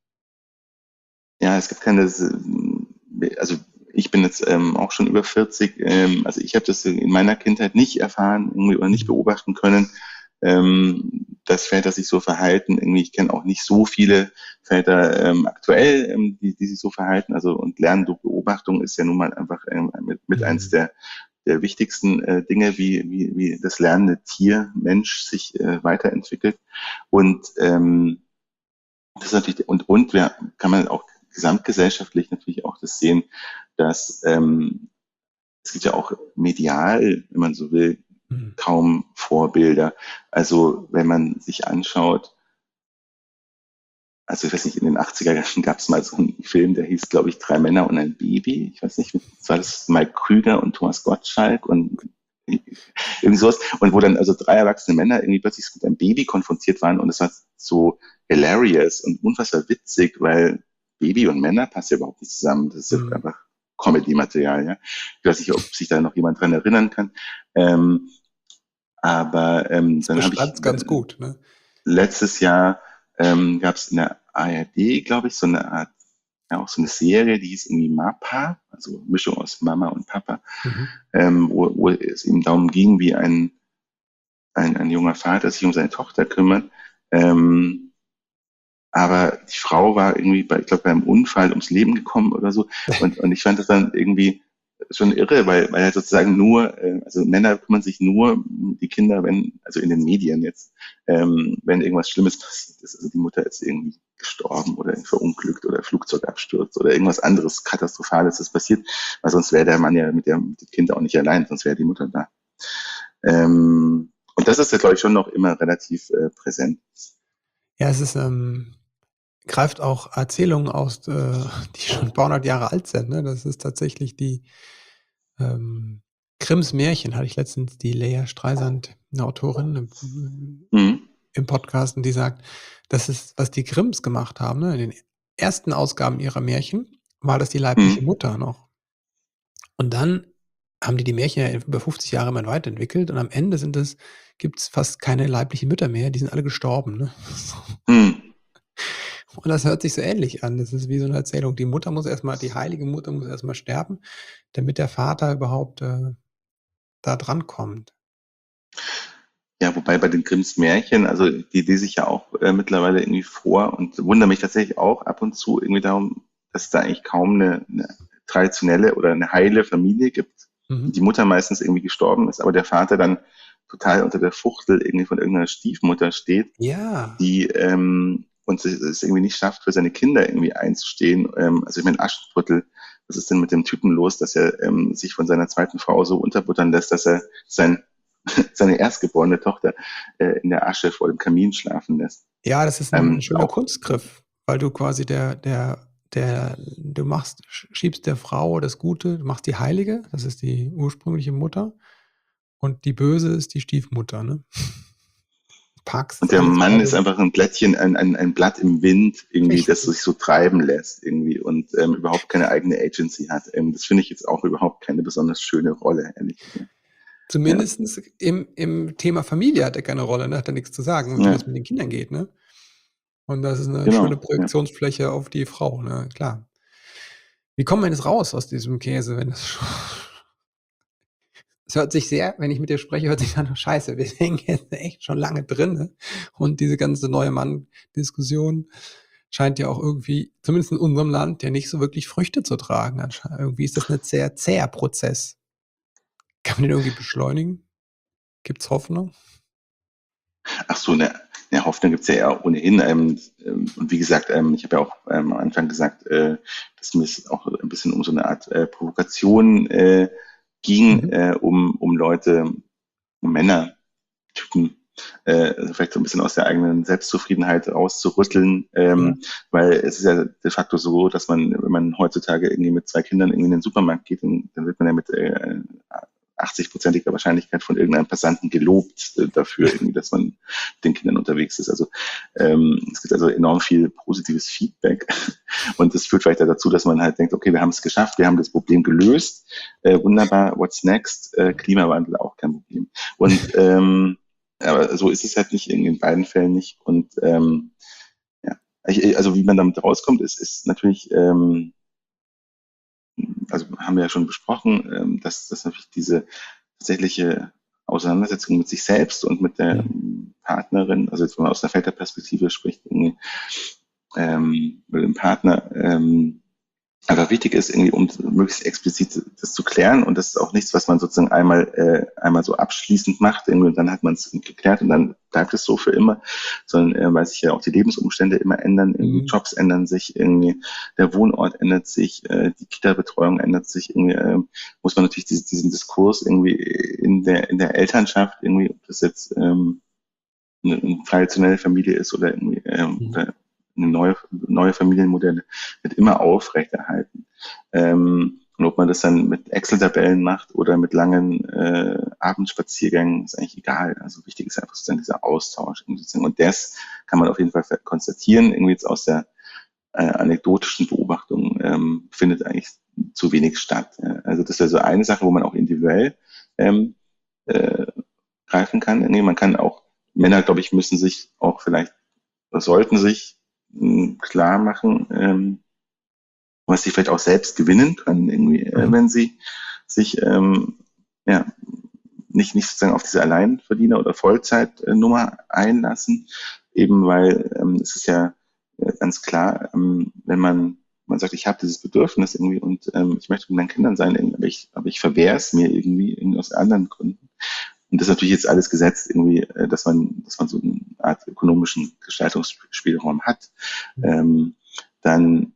[SPEAKER 2] ja, es gibt keine, äh, also ich bin jetzt ähm, auch schon über vierzig, ähm, also ich habe das in meiner Kindheit nicht erfahren irgendwie oder nicht
[SPEAKER 3] Mhm.
[SPEAKER 2] beobachten können, ähm, dass Väter sich so verhalten. Irgendwie, ich kenne auch nicht so viele Väter ähm, aktuell, ähm, die, die sich so verhalten. Also und Lernen durch Beobachtung ist ja nun mal einfach ähm, mit, mit eins
[SPEAKER 3] Mhm.
[SPEAKER 2] der der wichtigsten äh, Dinge, wie, wie, wie das lernende Tier, Mensch sich äh, weiterentwickelt. Und ähm, das ist natürlich, und, und wir kann man auch gesamtgesellschaftlich natürlich auch das sehen, dass ähm, es gibt ja auch medial, wenn man so will,
[SPEAKER 3] Mhm.
[SPEAKER 2] kaum Vorbilder. Also wenn man sich anschaut, also ich weiß nicht, in den achtziger Jahren gab es mal so einen Film, der hieß, glaube ich, Drei Männer und ein Baby. Ich weiß nicht, das war das Mike Krüger und Thomas Gottschalk und irgendwie sowas. Und wo dann also drei erwachsene Männer irgendwie plötzlich mit einem Baby konfrontiert waren und es war so hilarious und unfassbar witzig, weil Baby und Männer passen ja überhaupt nicht zusammen. Das ist ja
[SPEAKER 3] Mhm.
[SPEAKER 2] einfach Comedy-Material, ja. Ich weiß nicht, ob sich da noch jemand dran erinnern kann. Ähm, aber ähm,
[SPEAKER 3] Das
[SPEAKER 2] dann habe
[SPEAKER 3] beschreibt
[SPEAKER 2] ich
[SPEAKER 3] es ganz gut, ne?
[SPEAKER 2] letztes Jahr ähm, gab es in der A R D, glaube ich, so eine Art, ja auch so eine Serie, die hieß irgendwie Mappa, also Mischung aus Mama und Papa,
[SPEAKER 3] Mhm.
[SPEAKER 2] ähm, wo, wo es ihm darum ging, wie ein, ein, ein junger Vater sich um seine Tochter kümmert. Ähm, aber die Frau war irgendwie, bei, ich glaube, bei einem Unfall ums Leben gekommen oder so. Und, und ich fand das dann irgendwie schon irre, weil, weil er sozusagen nur, äh, also Männer kümmern sich nur um die Kinder, wenn, also in den Medien jetzt, ähm, wenn irgendwas Schlimmes passiert ist. Also die Mutter ist irgendwie gestorben oder verunglückt oder Flugzeugabsturz oder irgendwas anderes Katastrophales ist passiert, weil sonst wäre der Mann ja mit dem Kind auch nicht allein, sonst wäre die Mutter da. Ähm, und das ist ja, glaube ich, schon noch immer relativ äh, präsent.
[SPEAKER 3] Ja, es ist, ähm, greift auch Erzählungen aus, äh, die schon ein paar hundert Jahre alt sind, ne? Das ist tatsächlich die, ähm, Grimms Märchen, hatte ich letztens die Lea Streisand, 'ne Autorin, im
[SPEAKER 2] Mhm.
[SPEAKER 3] im Podcast, und die sagt, das ist, was die Grimms gemacht haben, ne, in den ersten Ausgaben ihrer Märchen war das die leibliche
[SPEAKER 2] Mhm.
[SPEAKER 3] Mutter noch. Und dann haben die die Märchen ja über fünfzig Jahre immer weiterentwickelt und am Ende sind es gibt's fast keine leiblichen Mütter mehr, die sind alle gestorben, ne?
[SPEAKER 2] Mhm.
[SPEAKER 3] Und das hört sich so ähnlich an. Das ist wie so 'ne Erzählung. Die Mutter muss erst mal die heilige Mutter muss erst mal sterben, damit der Vater überhaupt, äh, da drankommt.
[SPEAKER 2] Ja, wobei bei den Grimms Märchen, also die lese ich ja auch äh, mittlerweile irgendwie vor und wundere mich tatsächlich auch ab und zu irgendwie darum, dass es da eigentlich kaum eine, eine traditionelle oder eine heile Familie gibt.
[SPEAKER 3] Mhm.
[SPEAKER 2] die Mutter meistens irgendwie gestorben ist, aber der Vater dann total unter der Fuchtel irgendwie von irgendeiner Stiefmutter steht,
[SPEAKER 3] Ja,
[SPEAKER 2] die ähm, und es es irgendwie nicht schafft, für seine Kinder irgendwie einzustehen. Ähm, also ich meine, Aschenputtel, was ist denn mit dem Typen los, dass er ähm, sich von seiner zweiten Frau so unterbuttern lässt, dass er sein, seine erstgeborene Tochter äh, in der Asche vor dem Kamin schlafen lässt.
[SPEAKER 3] ja, das ist ein
[SPEAKER 2] Ähm,
[SPEAKER 3] schöner
[SPEAKER 2] auch,
[SPEAKER 3] Kunstgriff, weil du quasi der der der du machst schiebst der Frau das Gute, du machst die Heilige, das ist die ursprüngliche Mutter, und die Böse ist die Stiefmutter, ne? Packst
[SPEAKER 2] und
[SPEAKER 3] das
[SPEAKER 2] der
[SPEAKER 3] alles
[SPEAKER 2] Mann ist
[SPEAKER 3] beide
[SPEAKER 2] einfach ein Blättchen, ein, ein, ein Blatt im Wind, irgendwie, das
[SPEAKER 3] richtig.
[SPEAKER 2] sich so treiben lässt irgendwie und ähm, überhaupt keine eigene Agency hat. Ähm, das finde ich jetzt auch überhaupt keine besonders schöne Rolle, ehrlich gesagt. Ja,
[SPEAKER 3] Zumindestens im im Thema Familie hat er keine Rolle, ne? Hat er nix zu sagen, und wie
[SPEAKER 2] ja,
[SPEAKER 3] das mit den Kindern geht, ne? Und das ist 'ne schöne
[SPEAKER 2] genau. Ja.
[SPEAKER 3] Projektionsfläche auf die Frau, ne, klar. Wie kommen wir denn jetzt raus aus diesem Käse, wenn das schon es hört sich sehr, wenn ich mit dir spreche, hört sich an nach Scheiße. Wir hängen jetzt echt schon lange drin, ne? Und diese ganze neue Mann-Diskussion scheint ja auch irgendwie, zumindest in unserem Land, ja nicht so wirklich Früchte zu tragen anschei irgendwie ist das 'ne sehr zäher Prozess. Kann man den irgendwie beschleunigen? Gibt's Hoffnung?
[SPEAKER 2] Ach so, ne, ne, Hoffnung gibt's ja eher ohnehin. Ähm, ähm, und wie gesagt, ähm, ich habe ja auch ähm, am Anfang gesagt, äh, dass mir es auch ein bisschen um so eine Art äh, Provokation äh, ging,
[SPEAKER 3] Mhm.
[SPEAKER 2] äh, um, um Leute, um Männer, Typen, äh, also vielleicht so ein bisschen aus der eigenen Selbstzufriedenheit rauszurütteln,
[SPEAKER 3] Ja.
[SPEAKER 2] ähm, weil es ist ja de facto so, dass man, wenn man heutzutage irgendwie mit zwei Kindern irgendwie in den Supermarkt geht, dann, dann wird man ja mit äh, achtzig-prozentiger Wahrscheinlichkeit von irgendeinem Passanten gelobt äh, dafür, irgendwie, dass man mit den Kindern unterwegs ist. Also ähm, es gibt also enorm viel positives Feedback und das führt vielleicht dazu, dass man halt denkt, okay, wir haben es geschafft, wir haben das Problem gelöst, äh, wunderbar, what's next? Äh, Klimawandel auch kein Problem. Und ähm, aber so ist es halt nicht, in beiden Fällen nicht. Und ähm, ja, ich, also wie man damit rauskommt, ist, ist natürlich, ähm, also haben wir ja schon besprochen, ähm, dass, dass natürlich diese tatsächliche Auseinandersetzung mit sich selbst und mit der
[SPEAKER 3] Mhm.
[SPEAKER 2] Partnerin, also jetzt wenn man aus der Väterperspektive spricht, irgendwie, ähm, mit dem Partner, ähm, einfach wichtig ist, irgendwie, um möglichst explizit das zu klären. Und das ist auch nichts, was man sozusagen einmal, äh, einmal so abschließend macht, irgendwie, und dann hat man es geklärt und dann bleibt es so für immer, sondern äh, weil sich ja auch die Lebensumstände immer ändern, irgendwie
[SPEAKER 3] Mhm.
[SPEAKER 2] Jobs ändern sich, irgendwie der Wohnort ändert sich, äh, die Kita-Betreuung ändert sich, irgendwie äh, muss man natürlich diesen, diesen Diskurs irgendwie in der, in der Elternschaft, irgendwie, ob das jetzt ähm, eine, eine traditionelle Familie ist oder irgendwie ähm,
[SPEAKER 3] Mhm.
[SPEAKER 2] oder eine neue, neue Familienmodelle, wird immer aufrechterhalten. Ähm, und ob man das dann mit Excel-Tabellen macht oder mit langen äh, Abendspaziergängen, ist eigentlich egal. Also wichtig ist einfach sozusagen dieser Austausch. Und das kann man auf jeden Fall konstatieren, irgendwie jetzt aus der äh, anekdotischen Beobachtung ähm, findet eigentlich zu wenig statt. Ja. Also das wäre so eine Sache, wo man auch individuell ähm, äh, greifen kann. Nee, man kann auch, Männer, glaube ich, müssen sich auch vielleicht, oder sollten sich mh, klar machen, ähm, was sie vielleicht auch selbst gewinnen können, irgendwie, äh,
[SPEAKER 3] Mhm.
[SPEAKER 2] wenn sie sich ähm, ja, nicht, nicht sozusagen auf diese Alleinverdiener- oder Vollzeitnummer einlassen, eben weil ähm, es ist ja äh, ganz klar, ähm, wenn man man sagt, ich habe dieses Bedürfnis irgendwie und ähm, ich möchte mit meinen Kindern sein, irgendwie, aber ich, aber ich verwehre es mir irgendwie, irgendwie aus anderen Gründen. Und das ist natürlich jetzt alles gesetzt irgendwie, äh, dass man, dass man so eine Art ökonomischen Gestaltungsspielraum hat.
[SPEAKER 3] Mhm.
[SPEAKER 2] Ähm, dann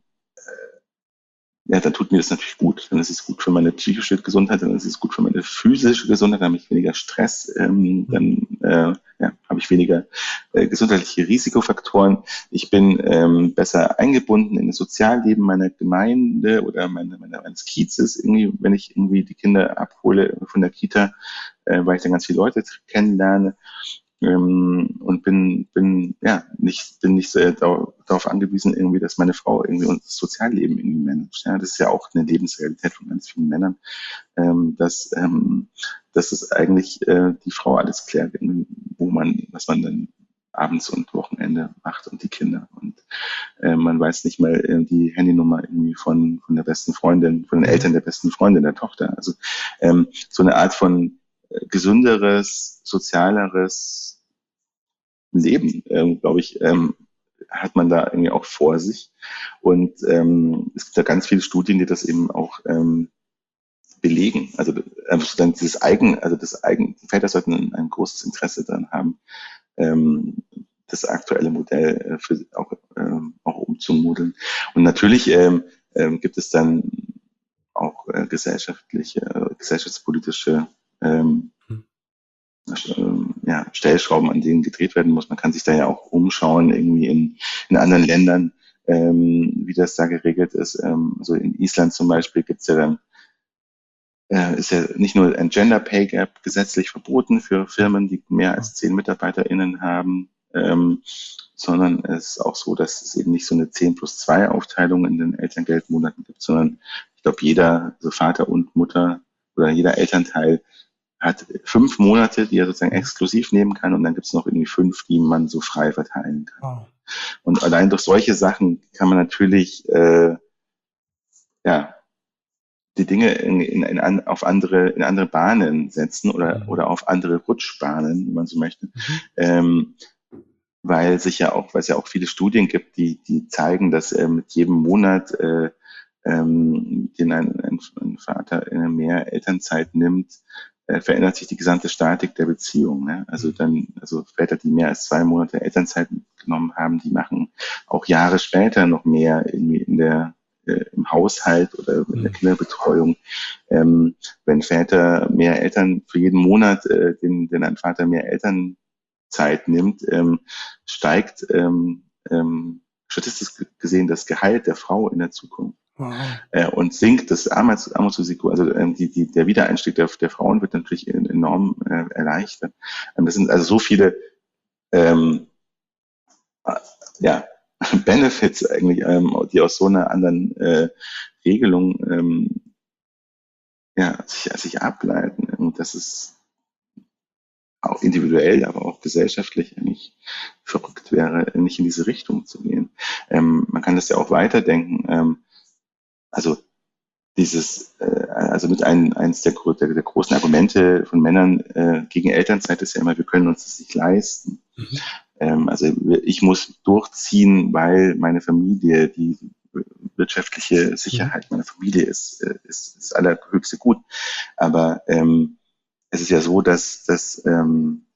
[SPEAKER 2] ja, dann tut mir das natürlich gut. Dann ist es gut für meine psychische Gesundheit, dann ist es gut für meine physische Gesundheit, dann habe ich weniger Stress, ähm,
[SPEAKER 3] Mhm.
[SPEAKER 2] dann äh, ja, habe ich weniger äh, gesundheitliche Risikofaktoren. Ich bin ähm, besser eingebunden in das Sozialleben meiner Gemeinde oder meine, meine, meines Kiezes, irgendwie, wenn ich irgendwie die Kinder abhole von der Kita, äh, weil ich dann ganz viele Leute kennenlerne. Ähm, und bin, bin, ja, nicht, bin nicht sehr dau darauf angewiesen, irgendwie, dass meine Frau irgendwie unser Sozialleben irgendwie managt. Ja, das ist ja auch eine Lebensrealität von ganz vielen Männern, ähm, dass, ähm, dass es eigentlich äh, die Frau alles klärt, irgendwie, wo man, was man dann abends und Wochenende macht und die Kinder. Und äh, man weiß nicht mal äh, die Handynummer irgendwie von, von der besten Freundin, von den
[SPEAKER 3] Mhm.
[SPEAKER 2] Eltern der besten Freundin der Tochter. Also ähm, so eine Art von äh, gesünderes, sozialeres Leben, ähm, glaube ich, ähm, hat man da irgendwie auch vor sich. Und ähm, es gibt da ganz viele Studien, die das eben auch ähm, belegen. Also äh, dann dieses Eigen, also das Eigen, die Väter sollten ein, ein großes Interesse daran haben, ähm, das aktuelle Modell äh, für auch, ähm, auch umzumodeln. Und natürlich ähm, ähm, gibt es dann auch äh, gesellschaftliche, äh, gesellschaftspolitische ähm,
[SPEAKER 3] Hm.
[SPEAKER 2] ähm, ja, Stellschrauben, an denen gedreht werden muss. Man kann sich da ja auch umschauen, irgendwie in, in anderen Ländern, ähm, wie das da geregelt ist. Ähm, also in Island zum Beispiel gibt's ja dann, äh, ist ja nicht nur ein Gender Pay Gap gesetzlich verboten für Firmen, die mehr als zehn MitarbeiterInnen haben, ähm, sondern es ist auch so, dass es eben nicht so eine zehn plus zwei Aufteilung in den Elterngeldmonaten gibt, sondern ich glaube, jeder, also Vater und Mutter oder jeder Elternteil hat fünf Monate, die er sozusagen exklusiv nehmen kann und dann gibt es noch irgendwie fünf, die man so frei verteilen kann.
[SPEAKER 3] Wow.
[SPEAKER 2] Und allein durch solche Sachen kann man natürlich äh, ja die Dinge in, in, in, an, auf andere in andere Bahnen setzen oder
[SPEAKER 3] Mhm.
[SPEAKER 2] oder auf andere Rutschbahnen, wenn man so möchte,
[SPEAKER 3] Mhm.
[SPEAKER 2] ähm, weil sich ja auch, weil es ja auch viele Studien gibt, die die zeigen, dass äh, mit jedem Monat äh, ähm, den ein, ein, ein Vater äh, mehr Elternzeit nimmt, äh, verändert sich die gesamte Statik der Beziehung. Ne? Also
[SPEAKER 3] Mhm.
[SPEAKER 2] dann, also Väter, die mehr als zwei Monate Elternzeit genommen haben, die machen auch Jahre später noch mehr irgendwie in der äh, im Haushalt oder in der
[SPEAKER 3] Mhm.
[SPEAKER 2] Kinderbetreuung. Ähm, wenn Väter mehr Eltern für jeden Monat, äh, den, den ein Vater mehr Elternzeit nimmt, ähm, steigt ähm, ähm, statistisch gesehen das Gehalt der Frau in der Zukunft.
[SPEAKER 3] Wow.
[SPEAKER 2] Äh, und sinkt das Armuts, Armutsrisiko, also ähm, die, die, der Wiedereinstieg der, der Frauen wird natürlich enorm äh, erleichtert. Ähm, das sind also so viele ähm, äh, ja, Benefits eigentlich, ähm, die aus so einer anderen äh, Regelung ähm, ja, sich, sich ableiten. Und das ist auch individuell, aber auch gesellschaftlich eigentlich verrückt wäre, nicht in diese Richtung zu gehen. Ähm, man kann das ja auch weiterdenken. Ähm, also dieses, äh, also mit ein, eins der, der, der großen Argumente von Männern äh, gegen Elternzeit ist ja immer, wir können uns das nicht leisten.
[SPEAKER 3] Mhm.
[SPEAKER 2] Ähm, also ich muss durchziehen, weil meine Familie, die wirtschaftliche Sicherheit meiner Familie ist, äh, ist das allerhöchste Gut. Aber ähm, es ist ja so, dass, dass, ähm,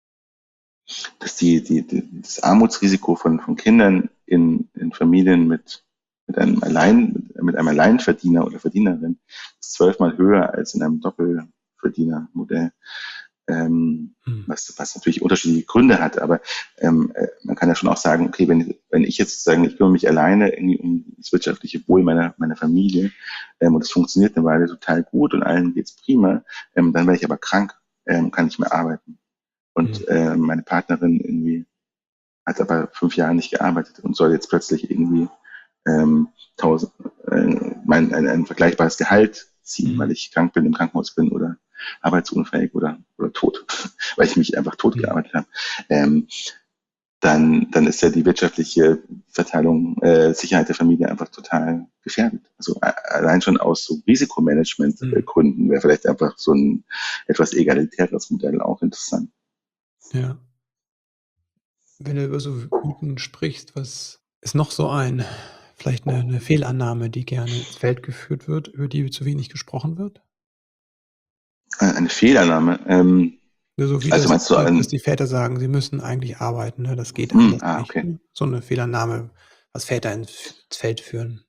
[SPEAKER 2] dass die, die, die, das Armutsrisiko von, von Kindern in, in Familien mit mit einem Allein, mit einem Alleinverdiener oder Verdienerin ist zwölfmal höher als in einem Doppelverdienermodell, ähm,
[SPEAKER 3] Mhm.
[SPEAKER 2] was, was natürlich unterschiedliche Gründe hat. Aber ähm, man kann ja schon auch sagen, okay, wenn, wenn ich jetzt sagen, ich kümmere mich alleine irgendwie um das wirtschaftliche Wohl meiner, meiner Familie ähm, und es funktioniert eine Weile total gut und allen geht's prima, ähm, dann werde ich aber krank, ähm, kann nicht mehr arbeiten. Und
[SPEAKER 3] Mhm.
[SPEAKER 2] äh, meine Partnerin irgendwie hat aber fünf Jahre nicht gearbeitet und soll jetzt plötzlich irgendwie ähm, tausend, äh, mein, ein, ein vergleichbares Gehalt ziehen,
[SPEAKER 3] Mhm.
[SPEAKER 2] weil ich krank bin, im Krankenhaus bin oder arbeitsunfähig oder, oder tot, weil ich mich einfach tot
[SPEAKER 3] Mhm.
[SPEAKER 2] gearbeitet habe, ähm, dann, dann ist ja die wirtschaftliche Verteilung, äh, Sicherheit der Familie einfach total gefährdet. Also äh, allein schon aus so
[SPEAKER 3] Mhm.
[SPEAKER 2] Risikomanagement-Gründen wäre vielleicht einfach so ein etwas egalitäres Modell auch interessant.
[SPEAKER 3] Ja. Wenn du über so Mythen sprichst, was ist noch so ein vielleicht 'ne 'ne Fehlannahme, die gerne ins Feld geführt wird, über die zu wenig gesprochen wird?
[SPEAKER 2] Äh, eine Fehlannahme. Ähm,
[SPEAKER 3] Ja, so wie
[SPEAKER 2] also
[SPEAKER 3] das,
[SPEAKER 2] meinst du
[SPEAKER 3] dass dass
[SPEAKER 2] ein,
[SPEAKER 3] die Väter sagen, sie müssen eigentlich arbeiten, ne? Das geht
[SPEAKER 2] hm,
[SPEAKER 3] anders
[SPEAKER 2] ah,
[SPEAKER 3] nicht,
[SPEAKER 2] okay.
[SPEAKER 3] ne? So 'ne Fehlannahme, was Väter ins ins Feld führen.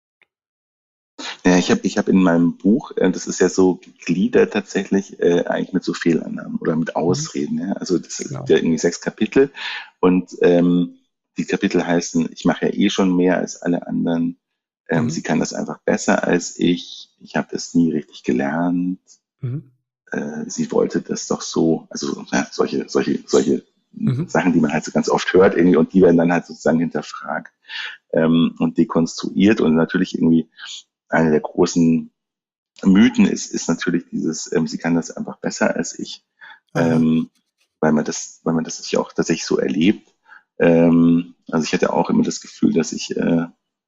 [SPEAKER 2] Ja, ich habe ich hab in meinem Buch, äh, das ist ja so gegliedert tatsächlich, äh, eigentlich mit so Fehlannahmen oder mit
[SPEAKER 3] Mhm.
[SPEAKER 2] Ausreden. Ja? Also das sind
[SPEAKER 3] Genau.
[SPEAKER 2] ja irgendwie sechs Kapitel und ähm, die Kapitel heißen, ich mache ja eh schon mehr als alle anderen, ähm,
[SPEAKER 3] Mhm.
[SPEAKER 2] sie kann das einfach besser als ich, ich habe das nie richtig gelernt,
[SPEAKER 3] Mhm.
[SPEAKER 2] äh, sie wollte das doch so, also ja, solche, solche, solche
[SPEAKER 3] Mhm.
[SPEAKER 2] Sachen, die man halt so ganz oft hört irgendwie und die werden dann halt sozusagen hinterfragt ähm, und dekonstruiert und natürlich irgendwie eine der großen Mythen ist, ist natürlich dieses, ähm, sie kann das einfach besser als ich,
[SPEAKER 3] Aha.
[SPEAKER 2] ähm, weil man das, weil man das sich auch tatsächlich so erlebt. Ähm, also ich hatte auch immer das Gefühl, dass ich, äh,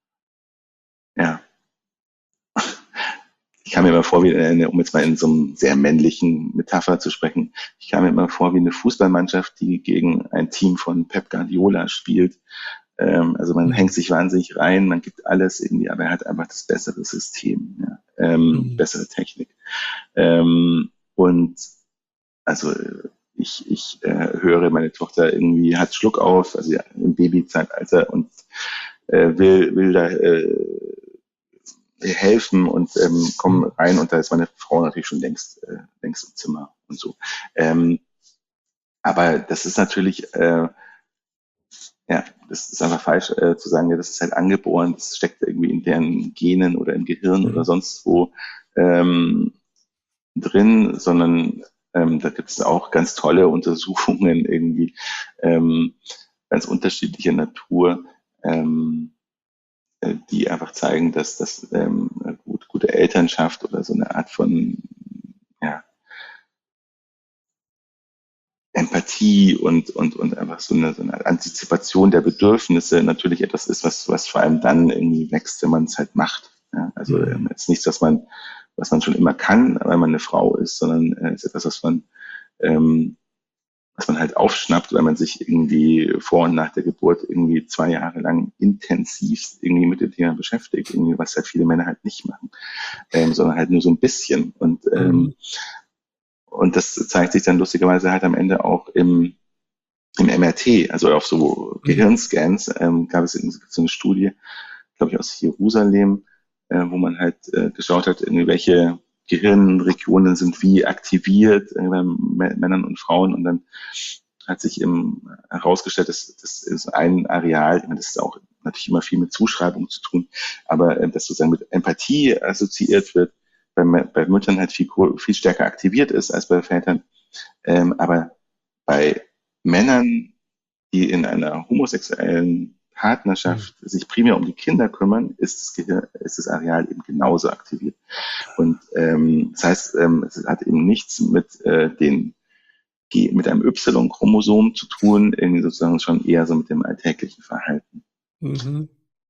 [SPEAKER 2] ja, ich kam mir immer vor wie eine, um jetzt mal in so einem sehr männlichen Metapher zu sprechen, ich kam mir immer vor wie eine Fußballmannschaft, die gegen ein Team von Pep Guardiola spielt. Ähm, also man
[SPEAKER 3] Mhm.
[SPEAKER 2] hängt sich wahnsinnig rein, man gibt alles irgendwie, aber er hat einfach das bessere System, ja, ähm,
[SPEAKER 3] Mhm.
[SPEAKER 2] bessere Technik. Ähm, und also ich, ich äh, höre, meine Tochter irgendwie hat Schluck auf, also ja, im Babyzeitalter und äh, will, will da äh, helfen und ähm, komme rein und da ist meine Frau natürlich schon längst, äh, längst im Zimmer und so. Ähm, aber das ist natürlich, äh, ja, das ist einfach falsch äh, zu sagen, ja, das ist halt angeboren, das steckt irgendwie in deren Genen oder im Gehirn oder sonst wo ähm, drin, sondern ähm, da gibt es auch ganz tolle Untersuchungen irgendwie, ähm, ganz unterschiedlicher Natur, ähm, äh, die einfach zeigen, dass das ähm, gut, gute Elternschaft oder so eine Art von ja, Empathie und, und, und einfach so eine, so eine Antizipation der Bedürfnisse natürlich etwas ist, was, was vor allem dann irgendwie wächst, wenn man es halt macht. Ja, also
[SPEAKER 3] Mhm.
[SPEAKER 2] ähm, jetzt nichts, was man, was man schon immer kann, weil man eine Frau ist, sondern äh, ist etwas, was man, ähm, was man halt aufschnappt, weil man sich irgendwie vor und nach der Geburt irgendwie zwei Jahre lang intensiv irgendwie mit dem Thema beschäftigt, irgendwie, was halt viele Männer halt nicht machen, ähm, sondern halt nur so ein bisschen. Und ähm,
[SPEAKER 3] Mhm.
[SPEAKER 2] und das zeigt sich dann lustigerweise halt am Ende auch im, im M R T, also auf so Gehirnscans, ähm, gab es irgendwie so eine Studie, glaube ich, aus Jerusalem, äh, wo man halt äh, geschaut hat, irgendwie welche Gehirnregionen sind wie aktiviert äh, bei M- Männern und Frauen und dann hat sich eben herausgestellt, dass das ist ein Areal, ich meine, das ist auch natürlich immer viel mit Zuschreibung zu tun, aber äh, das sozusagen mit Empathie assoziiert wird, bei, bei Müttern halt viel, viel stärker aktiviert ist als bei Vätern. Ähm, aber bei Männern, die in einer homosexuellen Partnerschaft sich primär um die Kinder kümmern, ist das, Gehirn, ist das Areal eben genauso aktiviert. Und ähm, das heißt, ähm, es hat eben nichts mit äh, den mit einem Y-Chromosom zu tun, irgendwie sozusagen schon eher so mit dem alltäglichen Verhalten.
[SPEAKER 3] Mhm.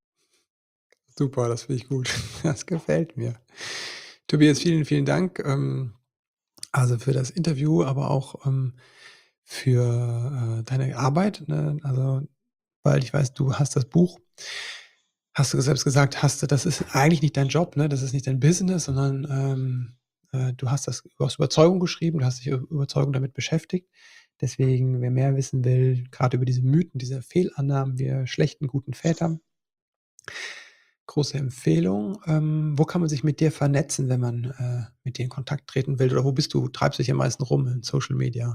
[SPEAKER 3] Super, das finde ich gut. Das gefällt mir. Tobias, vielen, vielen Dank, ähm, also für das Interview, aber auch ähm, für äh, deine Arbeit. Ne? Also, weil ich weiß, du hast das Buch, hast du selbst gesagt, hast du, das ist eigentlich nicht dein Job, ne? Das ist nicht dein Business, sondern ähm, äh, du hast das aus Überzeugung geschrieben, du hast dich über Überzeugung damit beschäftigt. Deswegen, wer mehr wissen will, gerade über diese Mythen, diese Fehlannahmen, wir schlechten, guten Väter, große Empfehlung. Ähm, wo kann man sich mit dir vernetzen, wenn man äh, mit dir in Kontakt treten will? Oder wo bist du? Treibst dich am meisten rum in Social Media?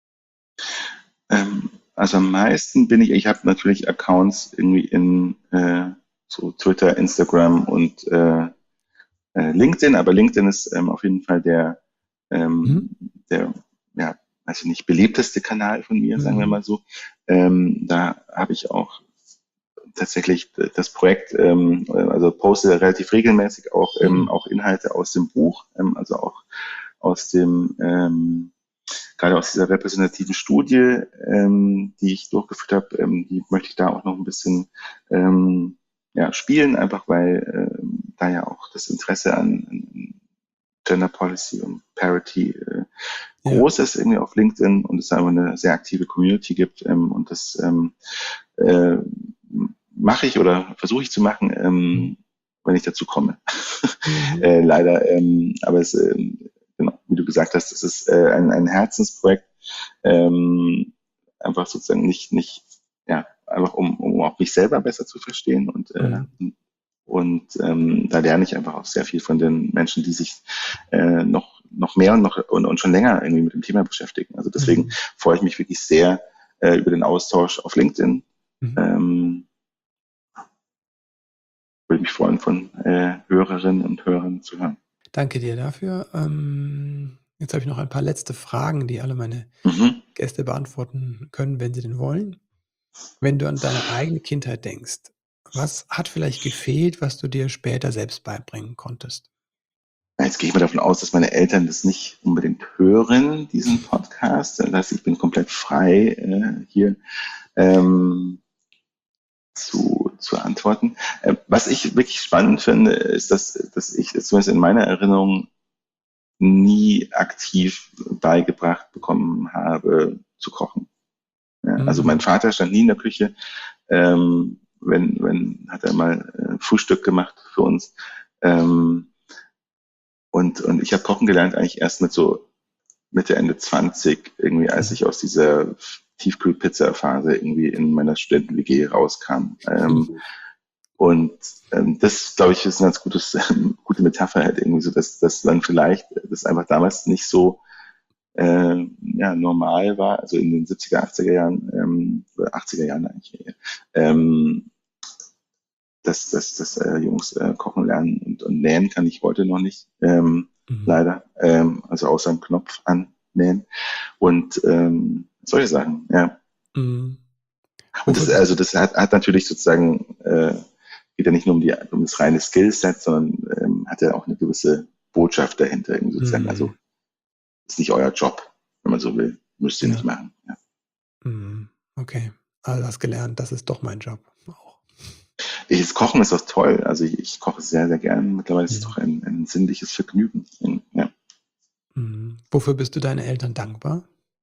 [SPEAKER 2] Ähm, also am meisten bin ich, ich habe natürlich Accounts irgendwie in äh, so Twitter, Instagram und äh, äh, LinkedIn, aber LinkedIn ist ähm, auf jeden Fall der,
[SPEAKER 3] Mhm.
[SPEAKER 2] ähm, der, ja, also nicht beliebteste Kanal von mir, sagen wir
[SPEAKER 3] Mhm.
[SPEAKER 2] mal so. Ähm, da habe ich auch tatsächlich das Projekt, ähm, also poste relativ regelmäßig auch, ähm,
[SPEAKER 3] Mhm.
[SPEAKER 2] auch Inhalte aus dem Buch, ähm, also auch aus dem, ähm, gerade aus dieser repräsentativen Studie, ähm, die ich durchgeführt habe, ähm, die möchte ich da auch noch ein bisschen ähm, ja, spielen, einfach weil ähm, da ja auch das Interesse an, an Gender Policy und Parity äh,
[SPEAKER 3] Ja.
[SPEAKER 2] groß ist irgendwie auf LinkedIn und es einfach eine sehr aktive Community gibt ähm, und das ähm, äh, mache ich oder versuche ich zu machen,
[SPEAKER 3] Mhm.
[SPEAKER 2] ähm, wenn ich dazu komme.
[SPEAKER 3] Mhm.
[SPEAKER 2] äh, leider, ähm, aber es, ähm, genau, wie du gesagt hast, es ist äh, ein, ein Herzensprojekt, ähm, einfach sozusagen nicht, nicht, ja, einfach um, um auch mich selber besser zu verstehen und äh,
[SPEAKER 3] Mhm.
[SPEAKER 2] und ähm, da lerne ich einfach auch sehr viel von den Menschen, die sich äh, noch noch mehr und noch und, und schon länger irgendwie mit dem Thema beschäftigen. Also deswegen
[SPEAKER 3] Mhm.
[SPEAKER 2] freue ich mich wirklich sehr äh, über den Austausch auf LinkedIn.
[SPEAKER 3] Mhm.
[SPEAKER 2] Ähm, würde mich freuen, von äh, Hörerinnen und Hörern zu hören.
[SPEAKER 3] Danke dir dafür. Ähm, jetzt habe ich noch ein paar letzte Fragen, die alle meine
[SPEAKER 2] Mhm.
[SPEAKER 3] Gäste beantworten können, wenn sie denn wollen. Wenn du an deine eigene Kindheit denkst, was hat vielleicht gefehlt, was du dir später selbst beibringen konntest?
[SPEAKER 2] Jetzt gehe ich mal davon aus, dass meine Eltern das nicht unbedingt hören, diesen Podcast. Das heißt, ich bin komplett frei äh, hier ähm, zu, zu antworten. Äh, was ich wirklich spannend finde, ist, dass, dass ich zumindest in meiner Erinnerung nie aktiv beigebracht bekommen habe, zu kochen. Ja, also mein
[SPEAKER 3] Mhm.
[SPEAKER 2] Vater stand nie in der Küche. Ähm, wenn, wenn, hat er mal äh, Frühstück gemacht für uns. Ähm, und, und ich habe kochen gelernt eigentlich erst mit so Mitte, Ende zwanzig, irgendwie, als ich aus dieser Tiefkühlpizza-Phase irgendwie in meiner Studenten-W G rauskam. Ähm, und ähm, das, glaube ich, ist eine ganz gutes, ähm, gute Metapher halt irgendwie so, dass, dass dann vielleicht das einfach damals nicht so äh, ja, normal war, also in den siebziger, achtziger Jahren, ähm, oder achtziger Jahren eigentlich, ähm, dass, dass, dass äh, Jungs äh, kochen lernen und, und nähen kann ich heute noch nicht, ähm,
[SPEAKER 3] Mhm.
[SPEAKER 2] leider, ähm, also außer einen Knopf annähen und ähm, solche Sachen, ja.
[SPEAKER 3] Mhm.
[SPEAKER 2] Und
[SPEAKER 3] Wofür
[SPEAKER 2] das,
[SPEAKER 3] bist
[SPEAKER 2] also das hat, hat natürlich sozusagen, äh, geht ja nicht nur um, die, um das reine Skillset, sondern ähm, hat ja auch eine gewisse Botschaft dahinter, irgendwie sozusagen. Also
[SPEAKER 3] Mhm.
[SPEAKER 2] ist nicht euer Job, wenn man so will, müsst ihr
[SPEAKER 3] Ja.
[SPEAKER 2] nicht machen. Ja.
[SPEAKER 3] Mhm. Okay. Also du hast gelernt, das ist doch mein Job auch.
[SPEAKER 2] Ich, das Kochen ist auch toll. Also ich, ich koche sehr, sehr gern. Mittlerweile ist es
[SPEAKER 3] Mhm.
[SPEAKER 2] doch ein, ein sinnliches Vergnügen. Ja.
[SPEAKER 3] Mhm. Wofür bist du deinen Eltern dankbar?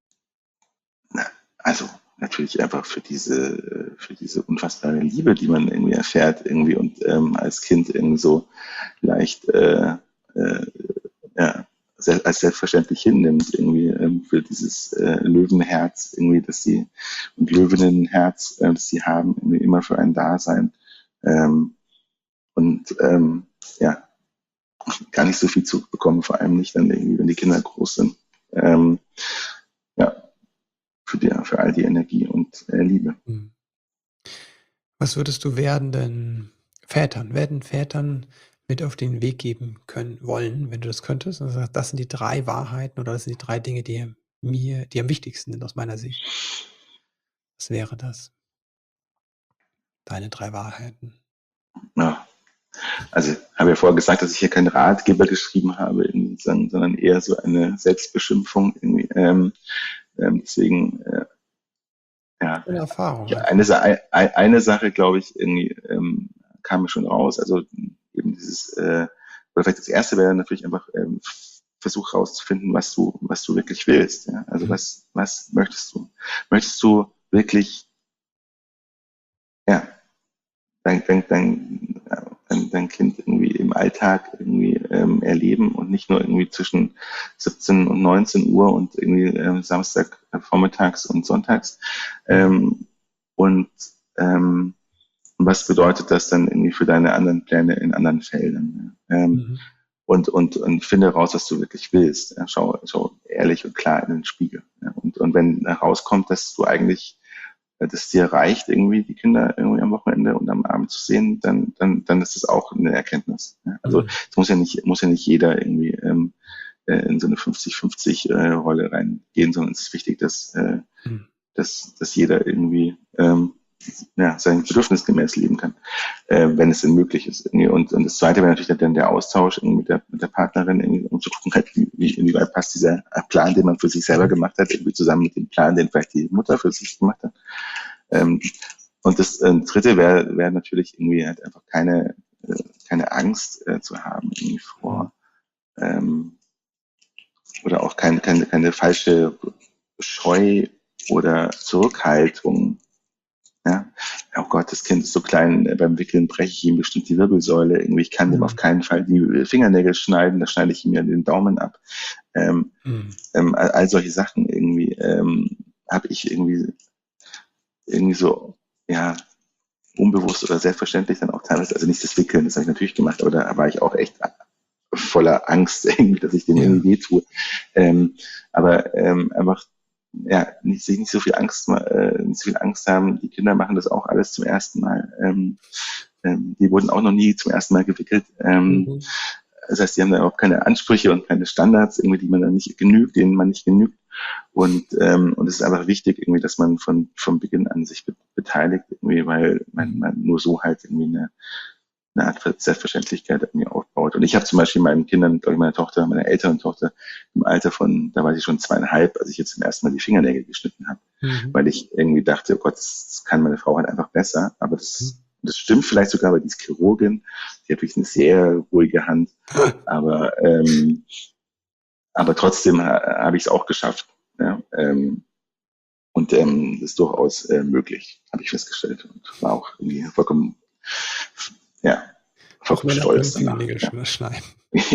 [SPEAKER 2] Na, also natürlich einfach für diese, für diese unfassbare Liebe, die man irgendwie erfährt irgendwie und ähm, als Kind irgendwie so leicht äh, äh, ja, se- als selbstverständlich hinnimmt, irgendwie ähm, für dieses äh, Löwenherz, irgendwie, dass sie und Löwinnenherz, äh, das sie haben, irgendwie immer für ein Dasein. Ähm, und ähm, ja, gar nicht so viel zurückbekommen, vor allem nicht dann irgendwie, wenn die Kinder groß sind. Ähm, ja, für, die, für all die Energie und äh, Liebe.
[SPEAKER 3] Mhm. Was würdest du werdenden Vätern, werdenden Vätern mit auf den Weg geben können wollen, wenn du das könntest? Also das sind die drei Wahrheiten oder das sind die drei Dinge, die mir, die am wichtigsten sind aus meiner Sicht. Was wäre das? Deine drei Wahrheiten.
[SPEAKER 2] Ja. Also ich habe ja vorher gesagt, dass ich hier keinen Ratgeber geschrieben habe, irgendwie, sondern, sondern eher so eine Selbstbeschimpfung. Irgendwie. Ähm, ähm, deswegen, äh, ja,
[SPEAKER 3] Eine Erfahrung
[SPEAKER 2] ja, eine,
[SPEAKER 3] einfach.
[SPEAKER 2] Sa- ein- eine Sache, glaube ich, irgendwie ähm, kam mir schon raus. Also eben dieses, äh, oder vielleicht das erste wäre natürlich einfach ähm, Versuch herauszufinden, was du, was du wirklich willst. Ja? Also
[SPEAKER 3] Mhm.
[SPEAKER 2] was, was möchtest du? Möchtest du wirklich, ja, dein, dein, dein, dein, dein Kind irgendwie im Alltag irgendwie ähm, erleben und nicht nur irgendwie zwischen siebzehn und neunzehn Uhr und irgendwie ähm, Samstag äh, vormittags und sonntags.
[SPEAKER 3] Mhm.
[SPEAKER 2] Ähm, und ähm, was bedeutet das dann irgendwie für deine anderen Pläne in anderen Feldern? Ähm,
[SPEAKER 3] Mhm.
[SPEAKER 2] und, und, und finde raus, was du wirklich willst. Ja, schau, schau ehrlich und klar in den Spiegel. Ja, und, und wenn herauskommt, dass du eigentlich das dir reicht, irgendwie die Kinder irgendwie am Wochenende und am Abend zu sehen, dann, dann, dann ist es auch eine Erkenntnis. Ja. Also
[SPEAKER 3] Mhm.
[SPEAKER 2] es muss ja nicht, muss ja nicht jeder irgendwie ähm, äh, in so eine fünfzig fünfzig äh, Rolle reingehen, sondern es ist wichtig, dass, äh,
[SPEAKER 3] Mhm.
[SPEAKER 2] dass, dass jeder irgendwie ähm, ja, sein Bedürfnis gemäß leben kann, äh, wenn es denn möglich ist. Irgendwie. Und, und das Zweite wäre natürlich dann der Austausch irgendwie mit der, mit der Partnerin, irgendwie, um zu gucken, halt, wie, wie, inwieweit passt dieser Plan, den man für sich selber
[SPEAKER 3] Mhm.
[SPEAKER 2] gemacht hat, irgendwie zusammen mit dem Plan, den vielleicht die Mutter für sich gemacht hat. Ähm, und das äh, Dritte wäre wär natürlich irgendwie halt einfach keine, äh, keine Angst äh, zu haben irgendwie
[SPEAKER 3] Mhm.
[SPEAKER 2] vor ähm, oder auch keine, keine, keine falsche Scheu oder Zurückhaltung. Ja? Oh Gott, das Kind ist so klein, äh, beim Wickeln breche ich ihm bestimmt die Wirbelsäule. Irgendwie, ich kann dem auf
[SPEAKER 3] Mhm.
[SPEAKER 2] keinen Fall die Fingernägel schneiden, da schneide ich ihm ja den Daumen ab. Ähm,
[SPEAKER 3] Mhm.
[SPEAKER 2] ähm, all, all solche Sachen irgendwie ähm, habe ich irgendwie irgendwie so, ja, unbewusst oder selbstverständlich dann auch teilweise, also nicht das Wickeln, das habe ich natürlich gemacht, aber da war ich auch echt voller Angst irgendwie, dass ich dem
[SPEAKER 3] Ja.
[SPEAKER 2] irgendwie wehtue. Ähm, aber ähm, einfach, ja, nicht, sich nicht so viel Angst, äh, nicht so viel Angst haben. Die Kinder machen das auch alles zum ersten Mal. Ähm, ähm, die wurden auch noch nie zum ersten Mal gewickelt. Ähm,
[SPEAKER 3] Mhm.
[SPEAKER 2] das heißt, die haben da überhaupt keine Ansprüche und keine Standards, irgendwie, die man dann nicht genügt, denen man nicht genügt. Und, ähm, und es ist einfach wichtig, irgendwie, dass man von, von Beginn an sich be beteiligt, irgendwie, weil man,
[SPEAKER 3] Mhm.
[SPEAKER 2] man nur so halt irgendwie eine, eine Art Selbstverständlichkeit irgendwie aufbaut. Und ich habe zum Beispiel meinen Kindern, glaube ich, meiner Tochter, meiner älteren Tochter, im Alter von, da war sie schon zweieinhalb, als ich jetzt zum ersten Mal die Fingernägel geschnitten habe,
[SPEAKER 3] Mhm.
[SPEAKER 2] weil ich irgendwie dachte, oh Gott, das kann meine Frau halt einfach besser. Aber das,
[SPEAKER 3] Mhm.
[SPEAKER 2] das stimmt vielleicht sogar, weil die ist Chirurgin, die hat wirklich eine sehr ruhige Hand. Aber, ähm, aber trotzdem ha, habe ich es auch geschafft. Ja, ähm, und ähm, das ist durchaus äh, möglich, habe ich festgestellt. Und war auch irgendwie vollkommen, ja,
[SPEAKER 3] Auch
[SPEAKER 2] vollkommen
[SPEAKER 3] Männer können
[SPEAKER 2] stolz danach.
[SPEAKER 3] Fingernägel
[SPEAKER 2] Ja,
[SPEAKER 3] schneiden.
[SPEAKER 2] ja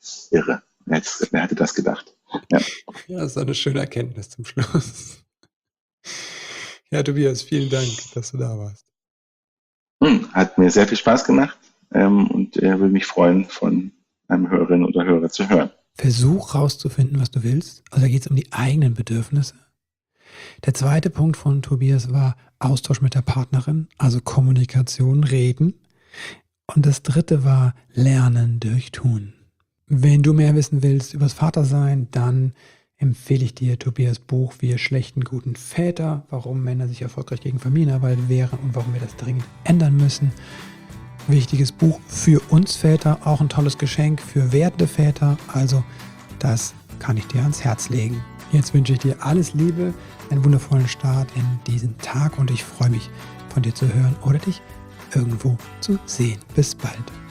[SPEAKER 2] Irre. Wer, hätte- wer hätte das gedacht? Ja.
[SPEAKER 3] Ja, das ist eine schöne Erkenntnis zum Schluss. Ja, Tobias, vielen Dank, dass du da warst.
[SPEAKER 2] Hm, hat mir sehr viel Spaß gemacht ähm, und äh, würde mich freuen, von einem Hörerin oder Hörer zu hören.
[SPEAKER 3] Versuch rauszufinden, was du willst. Also da geht es um die eigenen Bedürfnisse. Der zweite Punkt von Tobias war Austausch mit der Partnerin, also Kommunikation, Reden. Und das dritte war Lernen durch Tun. Wenn du mehr wissen willst über das Vatersein, dann empfehle ich dir Tobias Buch Wir schlechten guten Väter, warum Männer sich erfolgreich gegen Familienarbeit wehren und warum wir das dringend ändern müssen. Wichtiges Buch für uns Väter, auch ein tolles Geschenk für werdende Väter. Also das kann ich dir ans Herz legen. Jetzt wünsche ich dir alles Liebe, einen wundervollen Start in diesen Tag und ich freue mich, von dir zu hören oder dich irgendwo zu sehen. Bis bald.